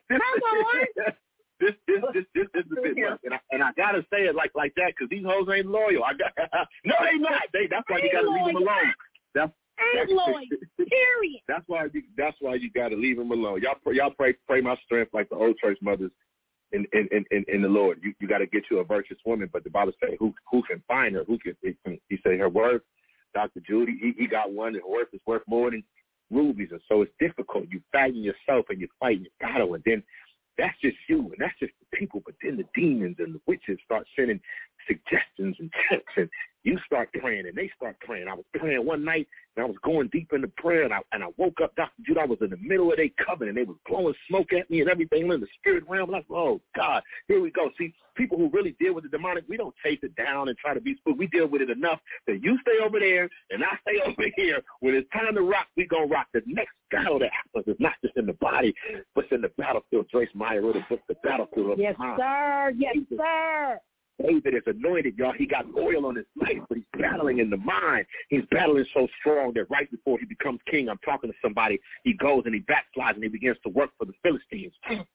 This is a bit much. And I gotta say it like that, because these hoes ain't loyal. No, they not. That's why you gotta leave them alone. Ain't loyal. Period. That's why you gotta leave them alone. Y'all pray my strength like the old church mothers. In the Lord, you got to get you a virtuous woman, but the Bible says who can find her? He said her worth. Dr. Judy, he got one. Her worth is worth more than rubies, and so it's difficult. You fighting yourself and you fighting your battle, and then that's just you, and that's just the people. But then the demons and the witches start sending suggestions and texts, and you start praying, and they start praying. I was praying one night, and I was going deep into prayer, and I woke up, Dr. Jude, I was in the middle of their covenant, and they was blowing smoke at me and everything in the spirit realm, and I was like, oh, God, here we go. See, people who really deal with the demonic, we don't chase it down and try to be spooked. We deal with it enough that you stay over there, and I stay over here. When it's time to rock, we going to rock. The next battle that happens is not just in the body, but it's in the battlefield. Joyce Meyer wrote a book, The Battlefield of the Mind. Yes, sir. David is anointed, y'all. He got oil on his life, but he's battling in the mind. He's battling so strong that right before he becomes king, I'm talking to somebody, he goes and he backslides and he begins to work for the Philistines.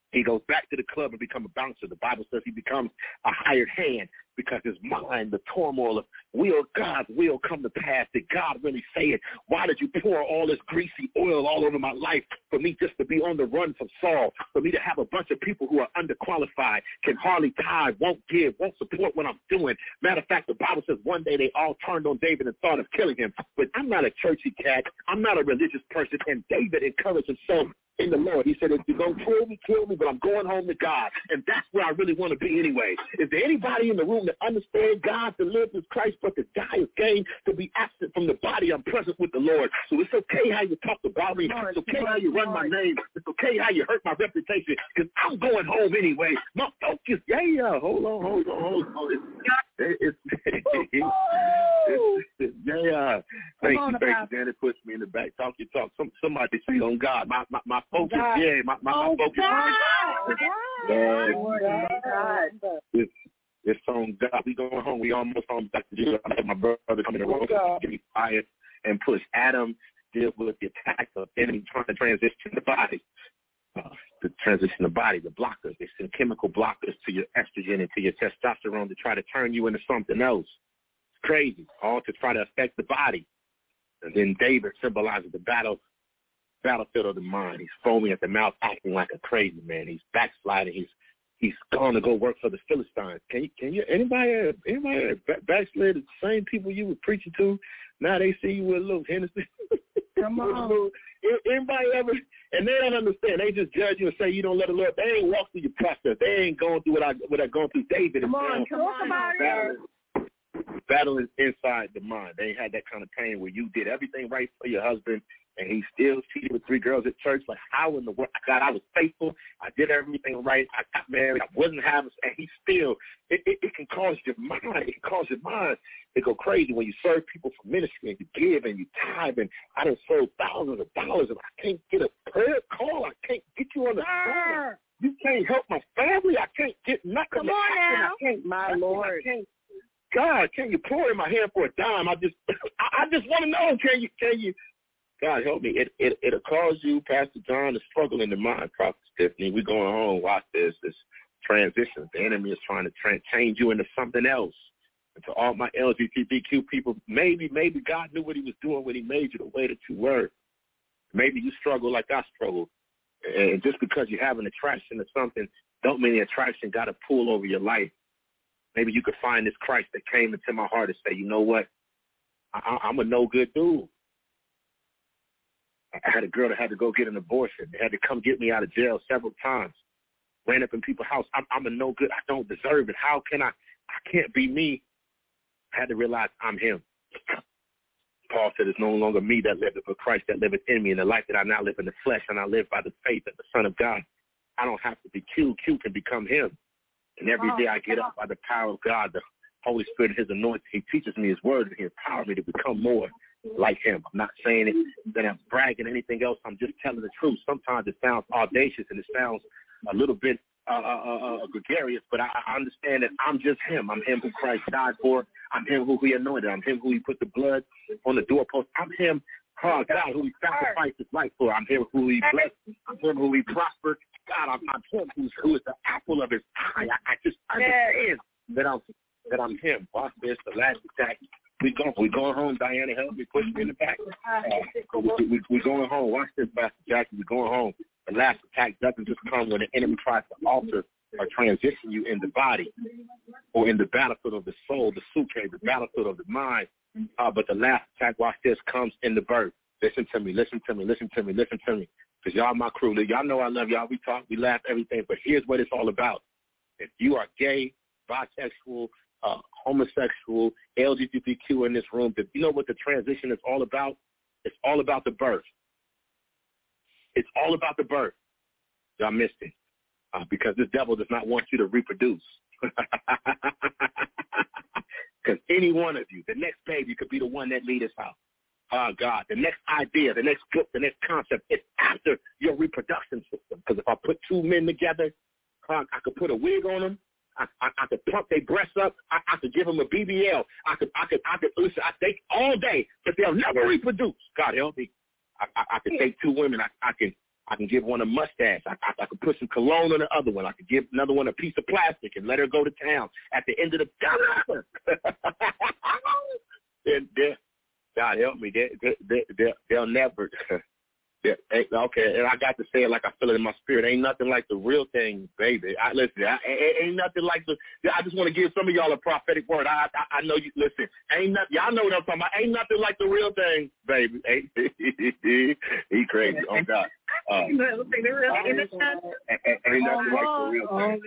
He goes back to the club and becomes a bouncer. The Bible says he becomes a hired hand because his mind, the turmoil of will God's will come to pass? Did God really say it? Why did you pour all this greasy oil all over my life for me just to be on the run from Saul, for me to have a bunch of people who are underqualified, can hardly tithe, won't give, won't support what I'm doing? Matter of fact, the Bible says one day they all turned on David and thought of killing him. But I'm not a churchy cat. I'm not a religious person. And David encouraged himself in the Lord. He said, if you're going to kill me, but I'm going home to God. And that's where I really want to be anyway. Is there anybody in the room that understands God to live as Christ, but to die is gain, to be absent from the body? I'm present with the Lord. So it's okay how you talk about me. It's okay how you run my name. It's okay how you hurt my reputation, because I'm going home anyway. My focus, hold on. Thank you, Janet. Puts me in the back. Talk your talk. Somebody say on God. My focus, my focus. This song, God, we going home. We almost home. Dr. Jill, I had my brother come in the room, give me fire, and push Adam deal with the attack of enemy trying to transition the body. The body, the blockers. They send chemical blockers to your estrogen and to your testosterone to try to turn you into something else. It's crazy, all to try to affect the body. And then David symbolizes the battlefield of the mind. He's foaming at the mouth, acting like a crazy man. He's backsliding. He's going to go work for the Philistines. Can you anybody backslid the same people you were preaching to? Now they see you with a little Hennessy. Come on. Anybody ever? And they don't understand. They just judge you and say you don't let it look. They ain't walked through your process. They ain't going through what I've gone through. David is battling inside the mind. They ain't had that kind of pain where you did everything right for your husband and he still cheated with 3 girls at church. Like, how in the world? God, I was faithful. I did everything right. I got married. I wasn't having, and he still, it can cause your mind. It can cause your mind to go crazy when you serve people for ministry and you give and you tithe. And I done sold thousands of dollars and I can't get a prayer call. I can't get you on the phone. You can't help my family. I can't get nothing. Come on now. My Lord. God, can you pour in my hand for a dime? I just want to know, can you? God, help me. It'll cause you, Pastor John, to struggle in the mind, Prophet Stephanie. We're going home. Watch this transition. The enemy is trying to change you into something else. And to all my LGBTQ people, maybe God knew what he was doing when he made you the way that you were. Maybe you struggle like I struggle. And just because you have an attraction to something, don't mean the attraction got to pull over your life. Maybe you could find this Christ that came into my heart and say, you know what? I'm a no-good dude. I had a girl that had to go get an abortion. They had to come get me out of jail several times. Ran up in people's house. I'm a no good. I don't deserve it. How can I can't be me. I had to realize I'm him. Paul said it's no longer me that liveth, but Christ that liveth in me. And the life that I now live in the flesh, and I live by the faith of the Son of God. I don't have to be Q. Q can become him. And every day I get up by the power of God, the Holy Spirit, his anointing. He teaches me his word, and he empowers me to become more like him. I'm not saying it that I'm bragging or anything else. I'm just telling the truth. Sometimes it sounds audacious and it sounds a little bit gregarious, but I understand that I'm just him. I'm him who Christ died for. I'm him who he anointed. I'm him who he put the blood on the doorpost. I'm him, God, who he sacrificed his life for. I'm him who he blessed. I'm him who he prospered. God, I'm him who is the apple of his eye. I just understand that I'm him. Watch this, the last attack. We going home, Diana. Help me, push me in the back. We going home. Watch this, Pastor Jackie. We going home. The last attack doesn't just come when the enemy tries to alter or transition you in the body or in the battlefield of the soul, the suke, the battlefield of the mind. But the last attack, watch this, comes in the birth. Listen to me. Because y'all my crew. Y'all know I love y'all. We talk, we laugh, everything. But here's what it's all about. If you are gay, bisexual, homosexual, LGBTQ in this room, if you know what the transition is all about, it's all about the birth. It's all about the birth. Y'all missed it. Because this devil does not want you to reproduce. Because any one of you, the next baby could be the one that leads us out. God, the next idea, the next book, the next concept, it's after your reproduction system. Because if I put 2 men together, I could put a wig on them. I could pump their breasts up. I could give them a BBL. I could listen. I think all day, but they'll never reproduce. God help me. I could take 2 women. I I can give one a mustache. I could put some cologne on the other one. I could give another one a piece of plastic and let her go to town. At the end of the God help me, they'll never. Okay, and I got to say it like I feel it in my spirit. Ain't nothing like the real thing, baby. Ain't nothing like I just want to give some of y'all a prophetic word. I know you. Listen, ain't nothing. Y'all know what I'm talking about. Ain't nothing like the real thing, baby. He crazy. Oh God. Ain't nothing like the real thing.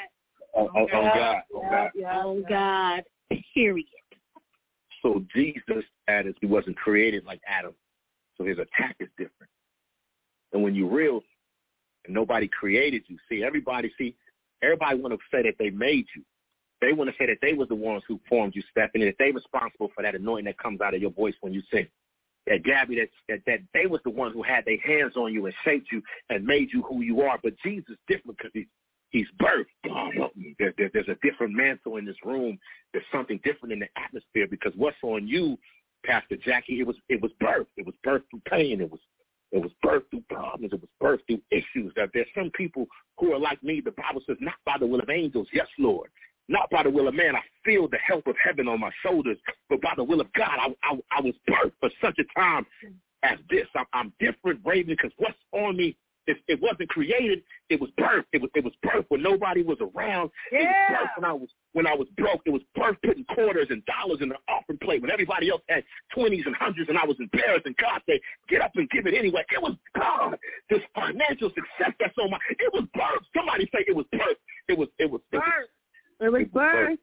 Oh God. Period. So Jesus, Adam, he wasn't created like Adam, so his attack is different. And when you're real and nobody created you, everybody want to say that they made you. They want to say that they was the ones who formed you, Stephanie, that they responsible for that anointing that comes out of your voice when you sing. That Gabby, that they was the one who had their hands on you and shaped you and made you who you are. But Jesus is different because he's birthed. There's a different mantle in this room. There's something different in the atmosphere because what's on you, Pastor Jackie, it was birthed. It was birthed through pain. It was birthed through problems. It was birthed through issues. That there's some people who are like me. The Bible says, not by the will of angels, yes, Lord. Not by the will of man. I feel the help of heaven on my shoulders, but by the will of God, I was birthed for such a time as this. I'm different, Raven, because what's on me, it wasn't created. It was birthed. It was birthed when nobody was around. It was birthed when I was broke. It was birthed putting quarters and dollars in the offering plate when everybody else had 20s and hundreds, and I was embarrassed. And God said, "Get up and give it anyway." It was God. This financial success that's on my. It was birthed. Somebody say it was birthed. It was birthed. It was birth.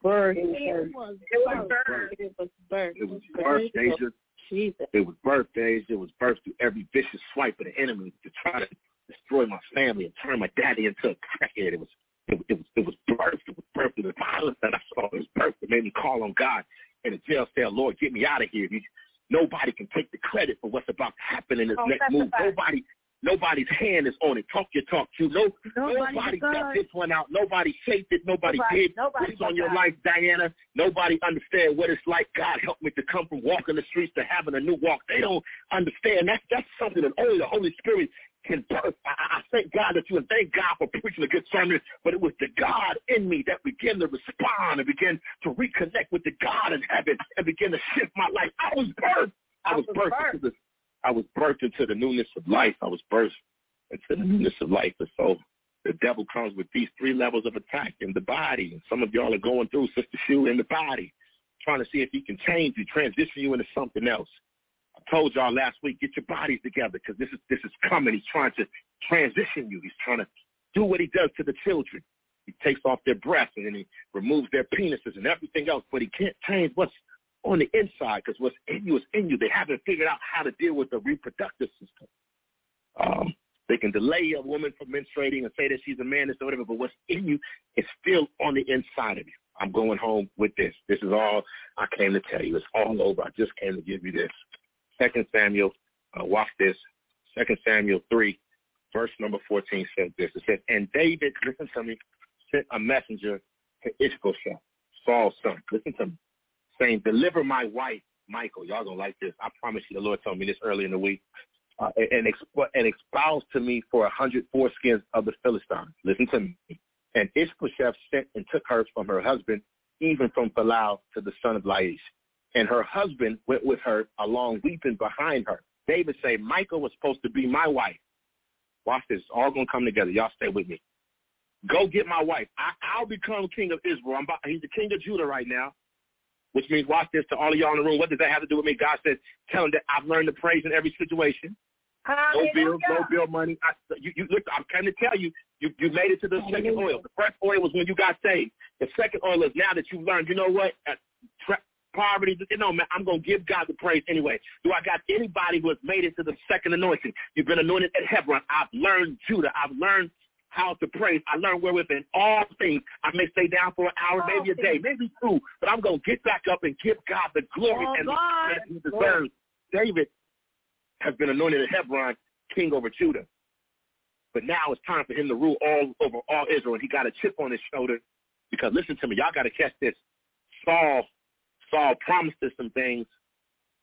Deja. Jesus. It was birth, Deja. It was birth through every vicious swipe of the enemy to try to destroy my family and turn my daddy into a crackhead. It was birth. It was birth through the violence that I saw. It was birth that made me call on God in the jail cell. Lord, get me out of here. Nobody can take the credit for what's about to happen in this next move. Nobody's hand is on it. Talk your talk, too. Nobody got this one out. Nobody shaped it. Nobody did. It's on your life, Diana. Nobody understands what it's like. God help me to come from walking the streets to having a new walk. They don't understand. That's something that only the Holy Spirit can birth. I thank God that you and thank God for preaching a good sermon, but it was the God in me that began to respond and began to reconnect with the God in heaven and begin to shift my life. I was birthed. I was birthed into the newness of life. I was birthed into the newness of life. And so the devil comes with these 3 levels of attack in the body. And some of y'all are going through, Sister Shu, in the body, trying to see if he can change you, transition you into something else. I told y'all last week, get your bodies together because this is coming. He's trying to transition you. He's trying to do what he does to the children. He takes off their breasts and then he removes their penises and everything else, but he can't change what's on the inside because what's in you is in you. They haven't figured out how to deal with the reproductive system. They can delay a woman from menstruating and say that she's a man or whatever, but what's in you is still on the inside of you. I'm going home with this. This is all I came to tell you. It's all over. I just came to give you this. 2 Samuel, watch this. 2 Samuel 3, verse number 14 says this. It says, and David, listen to me, sent a messenger to Ishbosheth, Saul's son. Listen to me. Saying, deliver my wife, Michal. Y'all gonna like this. I promise you, the Lord told me this early in the week. And espoused to me for 100 foreskins of the Philistines. Listen to me. And Ishbosheth sent and took her from her husband, even from Philal to the son of Laish. And her husband went with her along, weeping behind her. David say, Michal was supposed to be my wife. Watch this. It's all gonna come together. Y'all stay with me. Go get my wife. I'll become king of Israel. He's the king of Judah right now. Which means, watch this, to all of y'all in the room. What does that have to do with me? God says, tell him that I've learned to praise in every situation. No bill money. Look, I'm trying to tell you, you made it to the second oil. The first oil was when you got saved. The second oil is now that you've learned, you know what? Poverty, man, I'm going to give God the praise anyway. Do I got anybody who has made it to the second anointing? You've been anointed at Hebron. I've learned Judah. I've learned how to praise. I learned wherewith in all things I may stay down for an hour, maybe a day, maybe 2, but I'm going to get back up and give God the glory and the praise he deserves. David has been anointed at Hebron, king over Judah. But now it's time for him to rule all over all Israel, and he got a chip on his shoulder because, listen to me, y'all got to catch this. Saul promised us some things,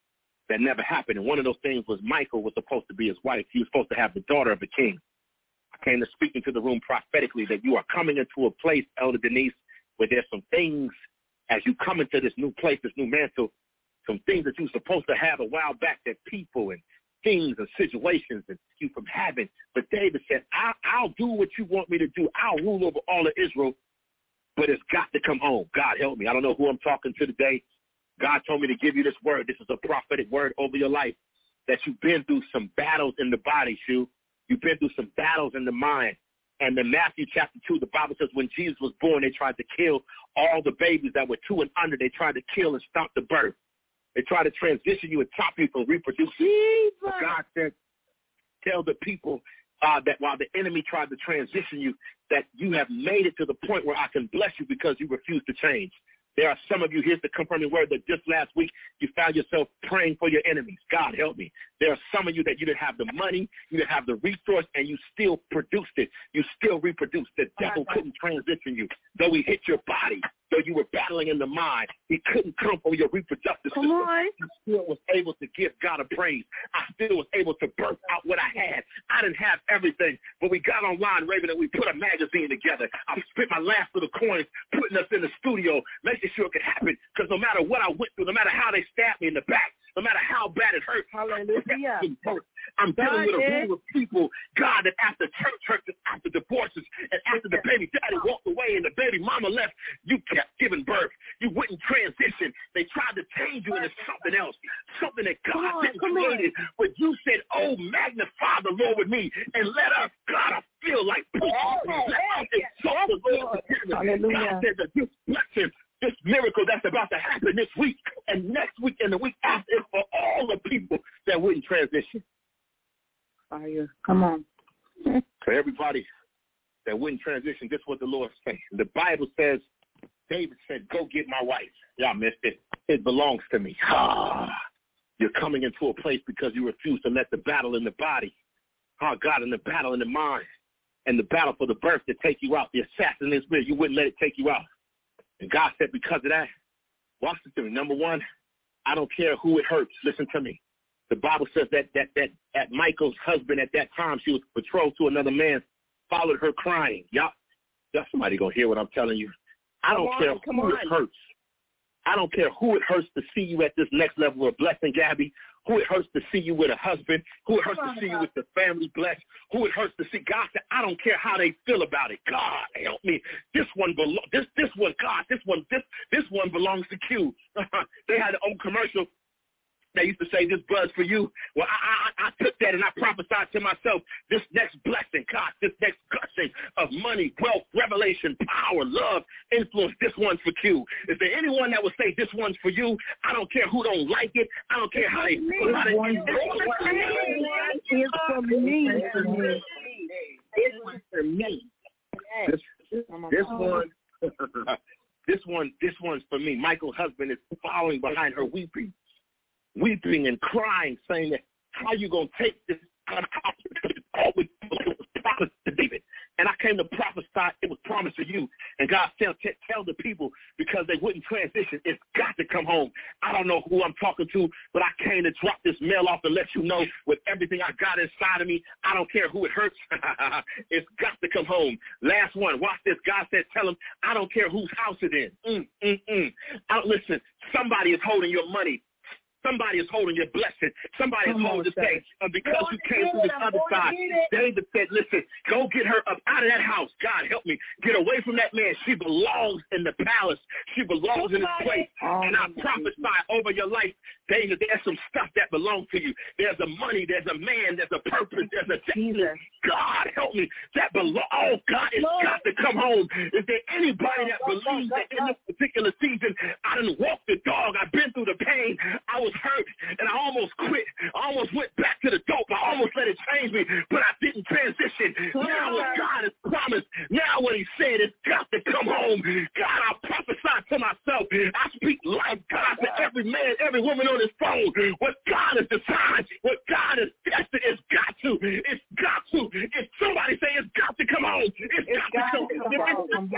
that never happened. And one of those things was Michal was supposed to be his wife. He was supposed to have the daughter of a king. I came to speak into the room prophetically that you are coming into a place, Elder Denise, where there's some things as you come into this new place, this new mantle, some things that you were supposed to have a while back that people and things and situations and you from having. But David said, I'll do what you want me to do. I'll rule over all of Israel, but it's got to come home. God help me. I don't know who I'm talking to today. God told me to give you this word. This is a prophetic word over your life, that you've been through some battles in the body, Shu. You've been through some battles in the mind. And in Matthew chapter 2, the Bible says when Jesus was born, they tried to kill all the babies that were 2 and under. They tried to kill and stop the birth. They tried to transition you and stop you from reproducing. But God said, tell the people that while the enemy tried to transition you, that you have made it to the point where I can bless you because you refuse to change. There are some of you, here's the confirming word, that just last week you found yourself praying for your enemies. God help me. There are some of you that you didn't have the money, you didn't have the resource, and you still produced it. You still reproduced. The devil couldn't transition you. Though he hit your body, though you were battling in the mind, he couldn't come for your reproductive system. I still was able to give God a praise. I still was able to birth out what I had. I didn't have everything, but we got online, Raven, and we put a magazine together. I spent my last little coins putting us in the studio, making sure it could happen, because no matter what I went through, no matter how they stabbed me in the back, no matter how bad it hurt, I'm dealing with a room of people, God, that after church hurts, after divorces, and after the baby daddy walked away and the baby mama left, you kept giving birth. You wouldn't transition. They tried to change you into something else, something that God didn't create. But you said, oh, magnify the Lord with me, and let us, God, I feel like let us exalt the Lord. God said that this blessing, this miracle that's about to happen this week and next week and the week after is for all the people that wouldn't transition. Fire. Come on. For everybody that wouldn't transition, this is what the Lord says. The Bible says, David said, go get my wife. Y'all missed it. It belongs to me. You're coming into a place because you refuse to let the battle in the body, God, in the battle in the mind, and the battle for the birth to take you out, the assassin in spirit, you wouldn't let it take you out. And God said, because of that, watch this to me. Number one, I don't care who it hurts. Listen to me. The Bible says that Michal's husband at that time, she was betrothed to another man, followed her crying. Y'all somebody going to hear what I'm telling you. I don't care who it hurts. I don't care who it hurts to see you at this next level of blessing, Gabby. Who it hurts to see you with a husband. Who it hurts to see you with the family blessed. Who it hurts to see. God said, I don't care how they feel about it. God, help me. This one belongs to Q. They had an old commercial. They used to say, this blood's for you. Well, I took that and I prophesied to myself, this next blessing, God, this next gushing of money, wealth, revelation, power, love, influence, this one's for Q. Is there anyone that would say this one's for you? I don't care who don't like it. I don't care how they feel about it. It's for me. This one's for me. This one's for me. Michael's husband is following behind her, weeping and crying, saying that how you going to take this always promised to David. And I came to prophesy, it was promised to you. And God tell the people, because they wouldn't transition, it's got to come home. I don't know who I'm talking to, but I came to drop this mail off and let you know with everything I got inside of me, I don't care who it hurts, it's got to come home. Last one, watch this. God said, tell them, I don't care whose house it is. Listen, somebody is holding your money. Somebody is holding your blessing. Somebody is holding the thing. And because you came through this other side, David said, listen, go get her up out of that house. God, help me. Get away from that man. She belongs in the palace. She belongs in this place. And I prophesy over your life, David, there's some stuff that belongs to you. There's a money, there's a man, there's a purpose, there's a destiny. God, help me. That belongs. God, it's got to come home. Is there anybody that believes that in this particular season, I done walked the dog, I've been through the pain, I was hurt, and I almost quit. I almost went back to the dope. I almost let it change me, but I didn't transition. Now what God has promised, now what he said, it's got to come home. God, I prophesy to myself. I speak life, God, to every man, every woman on this phone. What God has decided, what God has destined, it's got to. It's got to. If somebody say it's got to come home, it's got to come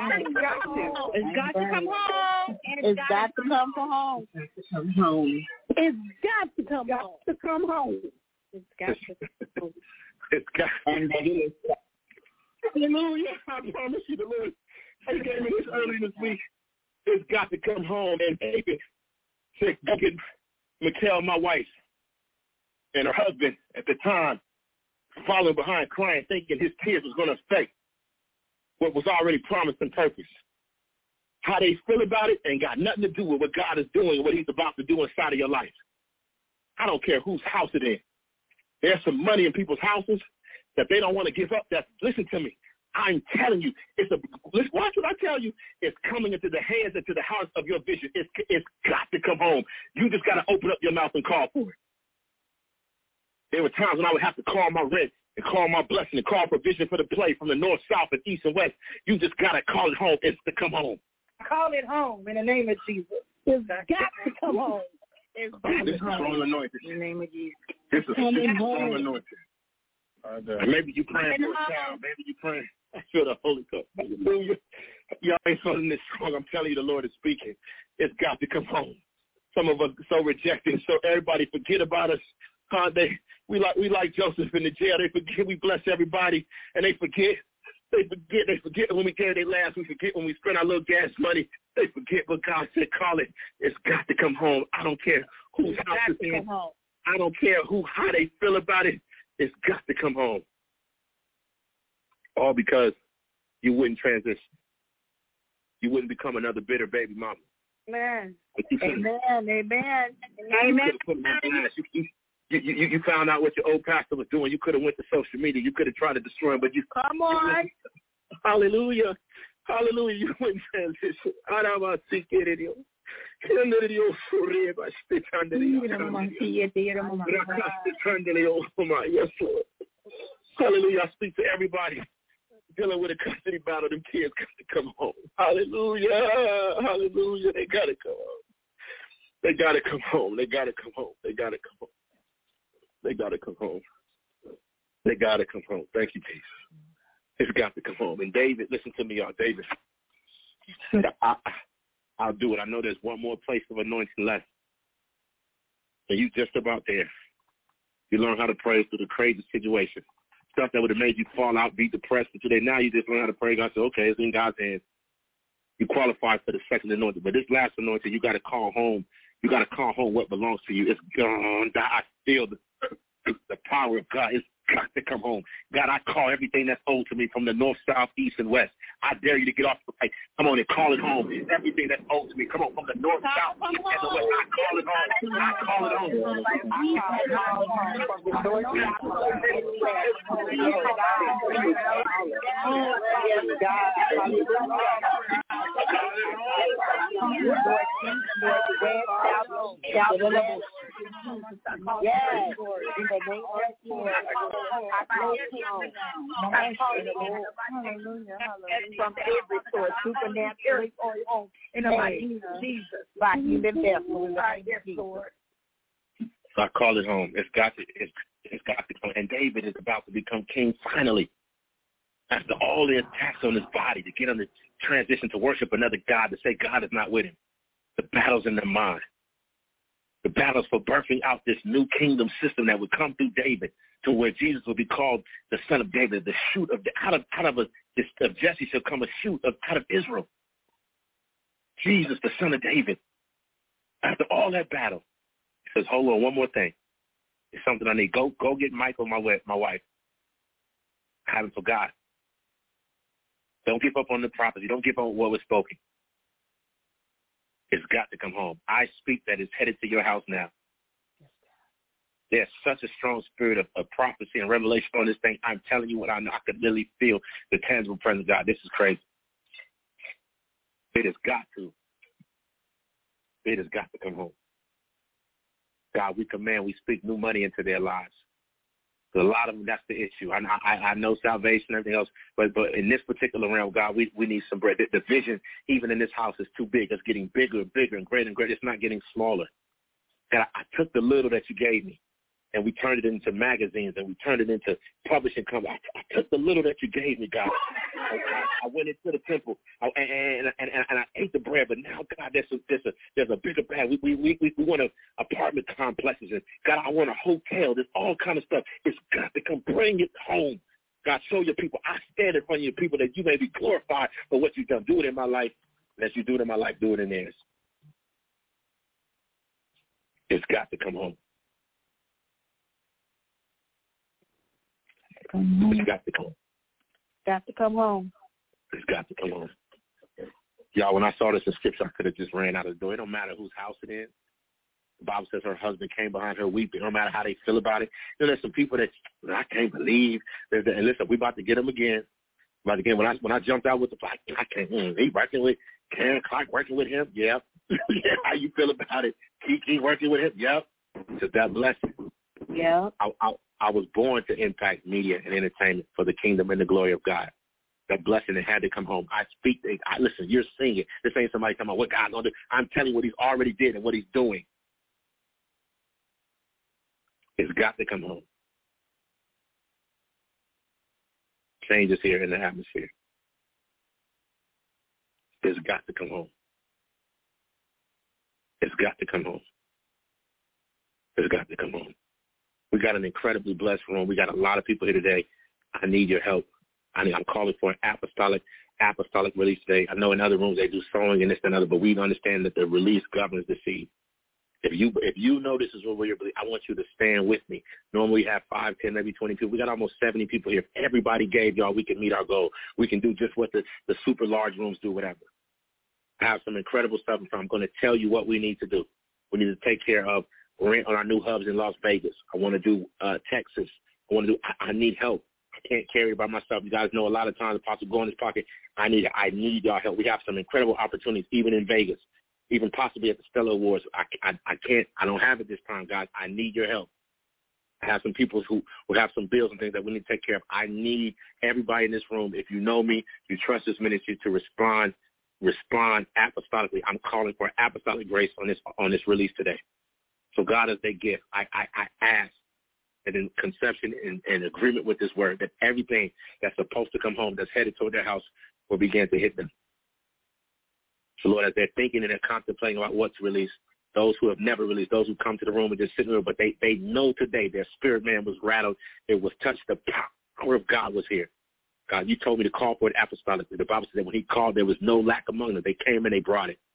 home. It's got to come home. It's got to come home. It's got to come home. It's got to come home. To come home. It's got to come home. It's got to. Hallelujah. I promise you, the Lord, he gave me this early this week. It's got to come home. And David said, Michal, my wife, and her husband at the time, following behind, crying, thinking his tears was going to affect what was already promised and purpose. How they feel about it ain't got nothing to do with what God is doing and what he's about to do inside of your life. I don't care whose house it is. There's some money in people's houses that they don't want to give up. Listen to me. I'm telling you, watch what I tell you. It's coming into the hands, into the house of your vision. It's got to come home. You just got to open up your mouth and call for it. There were times when I would have to call my rent and call my blessing and call provision for the play from the north, south, and east and west. You just got to call it home. It's to come home. Call it home in the name of Jesus. It's got to come home. This is strong anointing. In the name of Jesus. This is strong anointing. Maybe you praying for a child. Maybe you praying. I feel the Holy Ghost. Hallelujah. Y'all ain't feeling this strong. I'm telling you, the Lord is speaking. It's got to come home. Some of us are so rejected, so everybody forget about us. We like Joseph in the jail. They forget we bless everybody, and they forget. They forget when we carry their last. We forget when we spend our little gas money. They forget what God said. Call it. It's got to come home. I don't care whose house it's in. I don't care how they feel about it. It's got to come home. All because you wouldn't transition. You wouldn't become another bitter baby mama. Amen. Amen. You found out what your old pastor was doing. You could have went to social media. You could have tried to destroy him, but you come on. Hallelujah. Hallelujah. You wouldn't transition. Yes, Lord. Hallelujah. I speak to everybody dealing with a custody battle. Them kids got to come home. Hallelujah. Hallelujah. They got to come home. They got to come home. They got to come home. They got to come home. They got to come home. They got to come home. Thank you, Jesus. It's got to come home. And David, listen to me, y'all. David, I'll do it. I know there's one more place of anointing left. And you just about there. You learn how to pray through the crazy situation. Stuff that would have made you fall out, be depressed. But today, now you just learn how to pray. God said, okay, it's in God's hands. You qualify for the second anointing. But this last anointing, you got to call home. You got to call home what belongs to you. It's gone. I feel the power of God. It's got to come home. God, I call everything that's owed to me from the north, south, east, and west. I dare you to get off the plate. Come on and call it home. Everything that's owed to me. Come on, from the north, south, east, and the west. I call it home. I call it home. Yes, Lord. In the name of Jesus. From every source, supernaturally in the mighty name of Jesus. By human vessels. Yes, Lord. So I call it home. It's got to come. And David is about to become king finally. After all the attacks on his body, to get him to transition to worship another God, to say God is not with him. The battles in their mind. The battles for birthing out this new kingdom system that would come through David, to where Jesus will be called the son of David, the shoot of of Jesse shall come a shoot out of Israel. Jesus, the son of David. After all that battle, he says, hold on, one more thing. It's something I need. Go get Michael, my wife. I haven't forgot. Don't give up on the prophecy. Don't give up on what was spoken. It's got to come home. I speak that it's headed to your house now. There's such a strong spirit of prophecy and revelation on this thing. I'm telling you what I know. I could literally feel the tangible presence of God. This is crazy. It has got to. It has got to come home. God, we command, we speak new money into their lives. So a lot of them, that's the issue. I know salvation and everything else, but in this particular realm, God, we need some bread. The vision, even in this house, is too big. It's getting bigger and bigger and greater and greater. It's not getting smaller. God, I took the little that you gave me, and we turned it into magazines, and we turned it into publishing company. I took the little that you gave me, God. I went into the temple, and I ate the bread. But now, God, there's a bigger bag. We want apartment complexes, and God, I want a hotel. There's all kind of stuff. It's got to come. Bring it home. God, show your people. I stand in front of your people that you may be glorified for what you've done. Do it in my life. And as you do it in my life, do it in theirs. It's got to come home. It's got to come home. Got to come home. It's got to come home. Y'all, when I saw this in Scripture, I could have just ran out of the door. It don't matter whose house it is. The Bible says her husband came behind her weeping. No matter how they feel about it. You know, there's some people that I can't believe. And listen, we about to get them again. When I jumped out with the fight, I can't. He working with Karen Clark, working with him. Yep. Yeah. How you feel about it? Kiki working with him. Yep. Just that blessing. Yeah. I was born to impact media and entertainment for the kingdom and the glory of God. That blessing that had to come home. Listen, you're seeing it. This ain't somebody talking about what God's going to do. I'm telling you what he's already did and what he's doing. It's got to come home. Change is here in the atmosphere. It's got to come home. It's got to come home. It's got to come home. We got an incredibly blessed room. We got a lot of people here today. I need your help. I'm calling for an apostolic release today. I know in other rooms they do sowing and this and other, but we understand that the release governs the seed. If you know this is what we're believing, I want you to stand with me. Normally we have 5, 10, maybe 20 people. We got almost 70 people here. If everybody gave, y'all, we can meet our goal. We can do just what the super large rooms do, whatever. I have some incredible stuff. I'm going to tell you what we need to do. We need to take care of rent on our new hubs in Las Vegas. I want to do Texas. I need help. I can't carry it by myself. You guys know a lot of times the apostle go in his pocket. I need y'all help. We have some incredible opportunities, even in Vegas, even possibly at the Stellar Awards. I don't have it this time, guys. I need your help. I have some people who have some bills and things that we need to take care of. I need everybody in this room, if you know me, you trust this ministry, to respond apostolically. I'm calling for apostolic grace on this release today. So God, as they give, I ask that in conception and agreement with this word, that everything that's supposed to come home, that's headed toward their house, will begin to hit them. So Lord, as they're thinking and they're contemplating about what to release, those who have never released, those who come to the room and just sit there, but they know today their spirit man was rattled. It was touched. The power of God was here. God, you told me to call for it apostolically. The Bible said that when he called, there was no lack among them. They came and they brought it.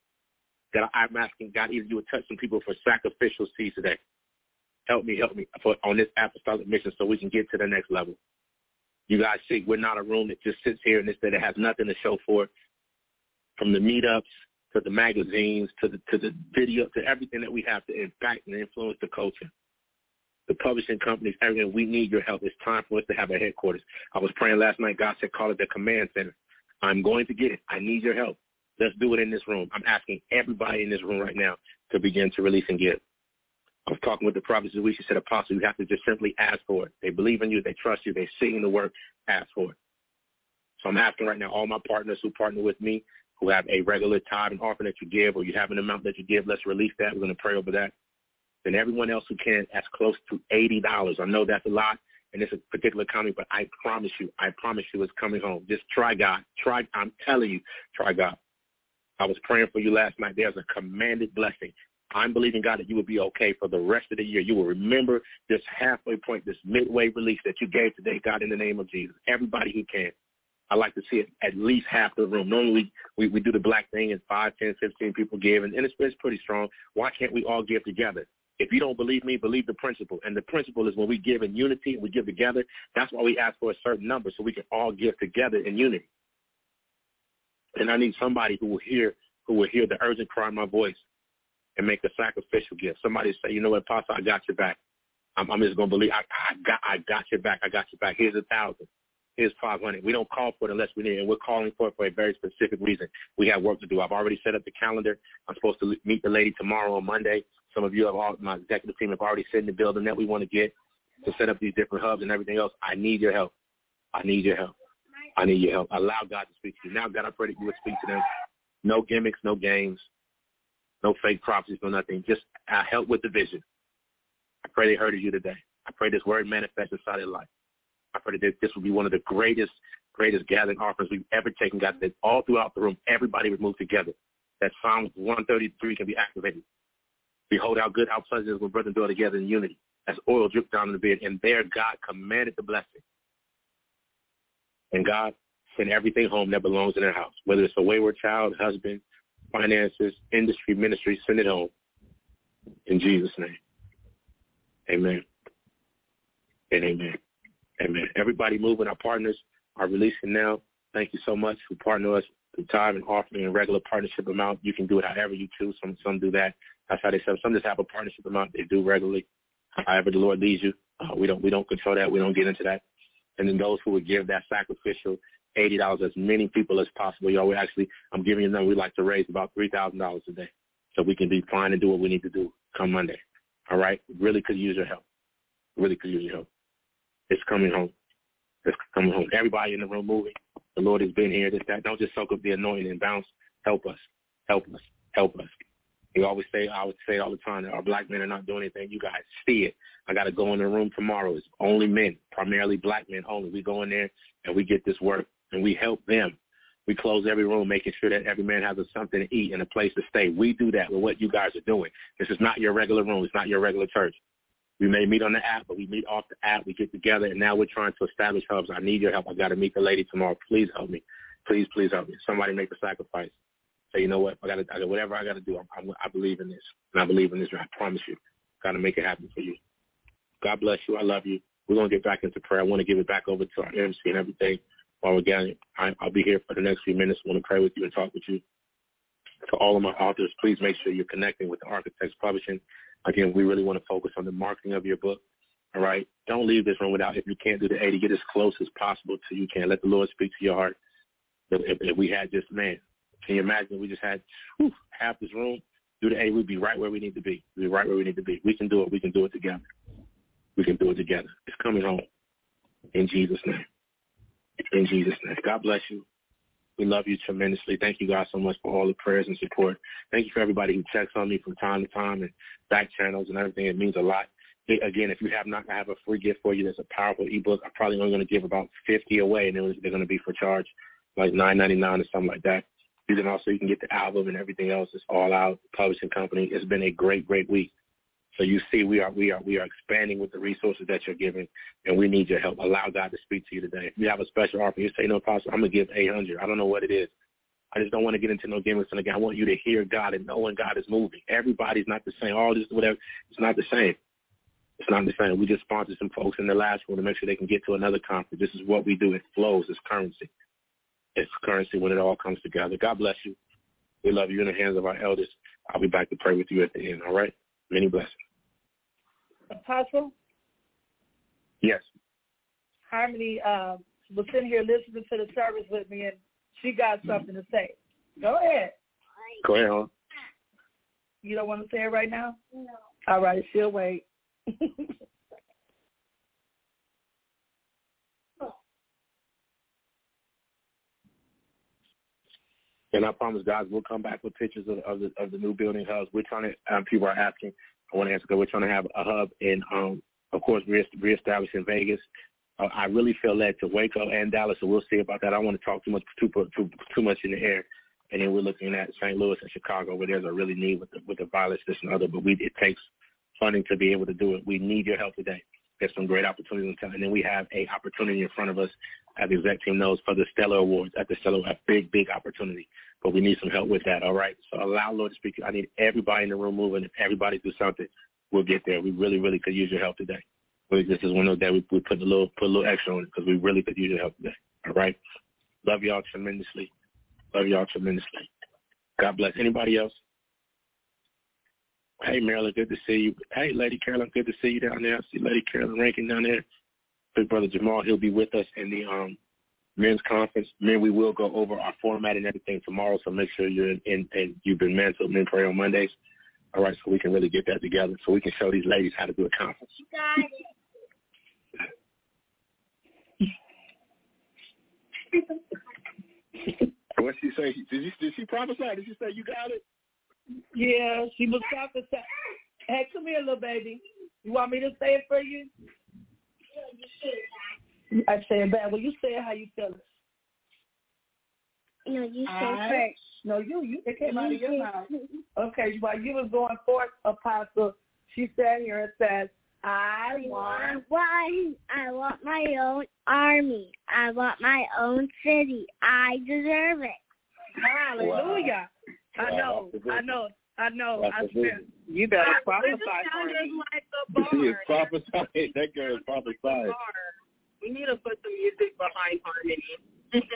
God, I'm asking, God, either you would touch some people for sacrificial seeds today. Help me on this apostolic mission so we can get to the next level. You guys see, we're not a room that just sits here and it has nothing to show for it. From the meetups to the magazines to the video to everything that we have to impact and influence the culture. The publishing companies, everything, we need your help. It's time for us to have a headquarters. I was praying last night. God said, call it the command center. I'm going to get it. I need your help. Let's do it in this room. I'm asking everybody in this room right now to begin to release and give. I was talking with the prophet this week. She said, Apostle, you have to just simply ask for it. They believe in you. They trust you. They're seeing the work. Ask for it. So I'm asking right now all my partners who partner with me, who have a regular tithe and offering that you give, or you have an amount that you give, let's release that. We're going to pray over that. And everyone else who can, that's close to $80. I know that's a lot in this particular economy, but I promise you it's coming home. Just try God. I'm telling you, try God. I was praying for you last night. There's a commanded blessing. I'm believing, God, that you will be okay for the rest of the year. You will remember this halfway point, this midway release that you gave today, God, in the name of Jesus. Everybody who can. I like to see it at least half the room. Normally, we do the black thing and 5, 10, 15 people give, and it's pretty strong. Why can't we all give together? If you don't believe me, believe the principle. And the principle is when we give in unity and we give together, that's why we ask for a certain number so we can all give together in unity. And I need somebody who will hear the urgent cry in my voice and make a sacrificial gift. Somebody say, you know what, Apostle, I got your back. I'm just going to believe. I got your back. I got your back. Here's 1,000. Here's 500. We don't call for it unless we need it, and we're calling for it for a very specific reason. We have work to do. I've already set up the calendar. I'm supposed to meet the lady tomorrow on Monday. Some of you, my executive team, have already set in the building that we want to get to set up these different hubs and everything else. I need your help. I need your help. I need your help. Allow God to speak to you. Now, God, I pray that you would speak to them. No gimmicks, no games, no fake prophecies, no nothing. Just help with the vision. I pray they heard of you today. I pray this word manifests inside their life. I pray that this will be one of the greatest gathering offerings we've ever taken. God, that all throughout the room, everybody would move together. That Psalms 133 can be activated. Behold how good, how pleasant it is when brother and daughter together in unity. As oil dripped down in the bed, and there God commanded the blessing. And God sent everything home that belongs in their house, whether it's a wayward child, husband, finances, industry, ministry, send it home. In Jesus' name. Amen. And amen. Amen. Everybody moving, our partners are releasing now. Thank you so much for partnering us through time and offering a regular partnership amount. You can do it however you choose. Some do that. That's how they say. Some just have a partnership amount they do regularly. However the Lord leads you. We don't control that. We don't get into that. And then those who would give that sacrificial $80, as many people as possible. Y'all, I'm giving you a number. We like to raise about $3,000 a day so we can be fine and do what we need to do come Monday. All right? Really could use your help. Really could use your help. It's coming home. It's coming home. Everybody in the room moving. The Lord has been here. Don't just soak up the anointing and bounce. Help us. Help us. Help us. I would say all the time that our black men are not doing anything. You guys see it. I got to go in the room tomorrow. It's only men, primarily black men only. We go in there and we get this work and we help them. We close every room, making sure that every man has something to eat and a place to stay. We do that with what you guys are doing. This is not your regular room. It's not your regular church. We may meet on the app, but we meet off the app. We get together, and now we're trying to establish hubs. I need your help. I got to meet the lady tomorrow. Please help me. Please help me. Somebody make the sacrifice. Say, you know what? I got whatever I got to do. I believe in this, and I believe in this. I promise you, got to make it happen for you. God bless you. I love you. We're gonna get back into prayer. I want to give it back over to our MC and everything while we're gathering. I'll be here for the next few minutes. I want to pray with you and talk with you. To all of my authors, please make sure you're connecting with the Architects Publishing. Again, we really want to focus on the marketing of your book. All right? Don't leave this room without, if you can't do the 80, get as close as possible to you can. Let the Lord speak to your heart. If we had just, man, can you imagine if we just had half this room, do the 80, we'd be right where we need to be. We'd be right where we need to be. We can do it. We can do it together. We can do it together. It's coming home. In Jesus' name. In Jesus' name. God bless you. We love you tremendously. Thank you guys so much for all the prayers and support. Thank you for everybody who checks on me from time to time and back channels and everything. It means a lot. Again, if you have not, I have a free gift for you. That's a powerful ebook. I'm probably only going to give about 50 away, and then they're going to be for charge, like $9.99 or something like that. You can get the album and everything else. It's all out. Publishing company. It's been a great, great week. So you see, we are expanding with the resources that you're giving, and we need your help. Allow God to speak to you today. If you have a special offer, you say, no, Pastor, I'm going to give $800. I don't know what it is. I just don't want to get into no gimmicks. And again, I want you to hear God and know when God is moving. Everybody's not the same. All this, whatever, it's not the same. It's not the same. We just sponsored some folks in the last one to make sure they can get to another conference. This is what we do. It flows. It's currency. It's currency when it all comes together. God bless you. We love you in the hands of our elders. I'll be back to pray with you at the end, all right? Many blessings. Apostle? Yes. Harmony was sitting here listening to the service with me, and she got something to say. Go ahead. Go ahead, hon. You don't want to say it right now? No. All right, she'll wait. And I promise, guys, we'll come back with pictures of the new building hubs. We're trying to, people are asking, I want to answer, we're trying to have a hub in, of course, reestablish in Vegas. I really feel led to Waco and Dallas, so we'll see about that. I don't want to talk too much in the air. And then we're looking at St. Louis and Chicago, where there's a really need with the violence, this and other. But it takes funding to be able to do it. We need your help today. There's some great opportunities, and then we have a opportunity in front of us, as the exec team knows, for the Stellar Awards. At the Stellar, a big opportunity, but we need some help with that. All right. So allow Lord to speak. I need everybody in the room moving. If everybody do something, we'll get there. We really could use your help today. This is one of those that we put a little extra on it because we really could use your help today. All right. Love y'all tremendously. Love y'all tremendously. God bless. Anybody else? Hey, Marilyn, good to see you. Hey, Lady Carolyn, good to see you down there. I see Lady Carolyn Rankin down there. Big Brother Jamal, he'll be with us in the men's conference. Men, we will go over our format and everything tomorrow, so make sure you're in and you've been mentored Men Pray on Mondays. All right, so we can really get that together so we can show these ladies how to do a conference. Got it. What'd she say? Did she prophesy? Did she say you got it? Yeah, she was prophesying. Hey, come here, little baby. You want me to say it for you? I say it back. Well, you say it how you feel it. No, you say first. No, you. It came out of your mouth. Okay, while you was going forth, Apostle, she sat here and said, I want my own army. I want my own city. I deserve it. Hallelujah. Wow. I know. You better prophesy for me. She is prophesying. That girl is prophesying. We need to put some music behind harmony.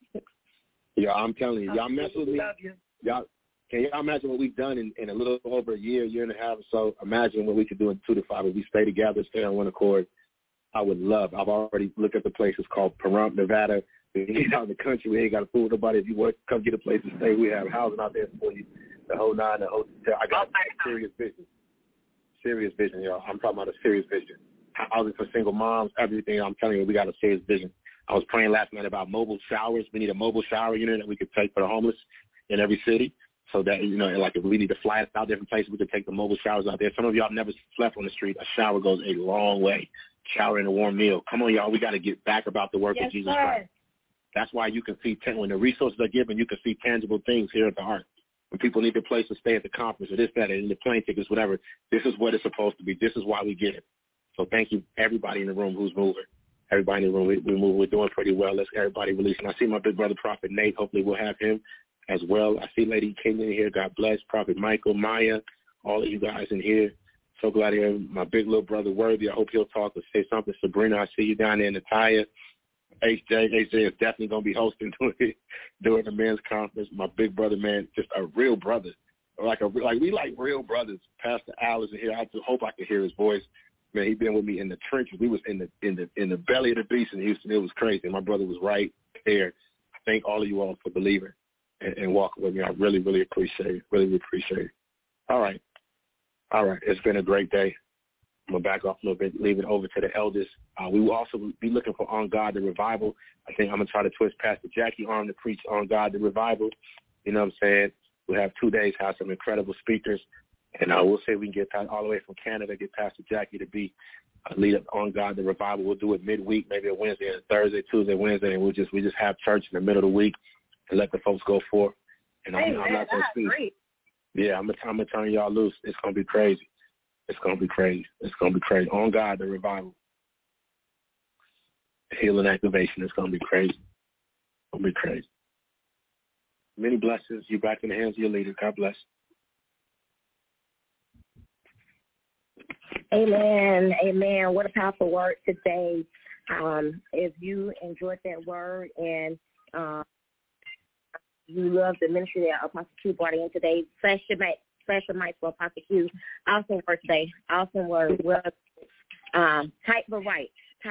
Yeah, I'm telling you, y'all mess with me. Y'all, can y'all imagine what we've done in a little over a year and a half or so? Imagine what we could do in 2 to 5 if we stay together, stay on one accord. I would love. I've already looked at the places called Pahrump, Nevada. We get out in the country. We ain't got to fool with nobody. If you want to come get a place to stay, we have housing out there for you. The whole nine, the hotel. I got serious vision. Serious vision, y'all. I'm talking about a serious vision. Housing for single moms, everything. I'm telling you, we got a serious vision. I was praying last night about mobile showers. We need a mobile shower unit that we could take for the homeless in every city. So that, like if we need to fly out different places, we could take the mobile showers out there. Some of y'all have never slept on the street. A shower goes a long way. Shower and a warm meal. Come on, y'all. We got to get back about the work of Jesus Christ. That's why you can see, when the resources are given, you can see tangible things here at the Ark. When people need a place to stay at the conference or this, that, and the plane tickets, whatever, this is what it's supposed to be. This is why we get it. So thank you, everybody in the room who's moving. Everybody in the room, we're moving. We're doing pretty well. Let's everybody release. And I see my big brother, Prophet Nate. Hopefully we'll have him as well. I see Lady King in here. God bless. Prophet Michael, Maya, all of you guys in here. So glad to hear my big little brother, Worthy. I hope he'll talk or say something. Sabrina, I see you down there. Natalia. HJ is definitely going to be hosting during the men's conference. My big brother, man, just a real brother. We like real brothers. Pastor Al is here. I just hope I can hear his voice. Man, he been with me in the trenches. We was in the belly of the beast in Houston. It was crazy. My brother was right there. I thank all of you all for believing and walking with me. I really, really appreciate it. Really appreciate it. All right. It's been a great day. I'm going to back off a little bit, leave it over to the elders. We will also be looking for On God, the Revival. I think I'm going to try to twist Pastor Jackie arm to preach On God, the Revival. You know what I'm saying? We'll have 2 days, have some incredible speakers. And we'll see if we can get all the way from Canada, get Pastor Jackie to be a leader On God, the Revival. We'll do it midweek, maybe a Wednesday and a Thursday, Tuesday, Wednesday, and we just have church in the middle of the week and let the folks go forth. And I'm not going to speak. Great. Yeah, I'm going to turn y'all loose. It's going to be crazy. It's going to be crazy. It's going to be crazy. On God, the Revival. Healing activation. It's going to be crazy. It's going to be crazy. Many blessings. You back in the hands of your leader. God bless. Amen. Amen. What a powerful word today. If you enjoyed that word and you love the ministry that Apostle Q brought in today, flash your mic for Apostle Q. Awesome word today. Awesome word. Well, tight but right.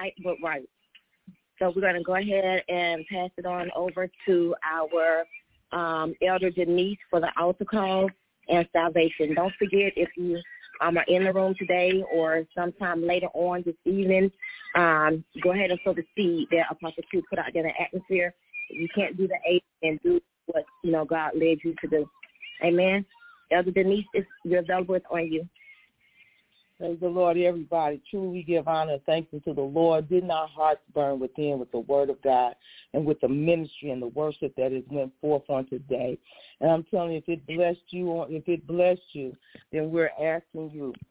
So we're going to go ahead and pass it on over to our Elder Denise for the altar call and salvation. Don't forget, if you are in the room today or sometime later on this evening, go ahead and sow the seed that Apostle Q put out there in the atmosphere. You can't do the 8 and do what God led you to do. Amen. Elder Denise, you're available. It's on you. Praise the Lord, everybody. Truly we give honor and thanks to the Lord. Didn't our hearts burn within with the word of God and with the ministry and the worship that has went forth on today? And I'm telling you, if it blessed you, then we're asking you,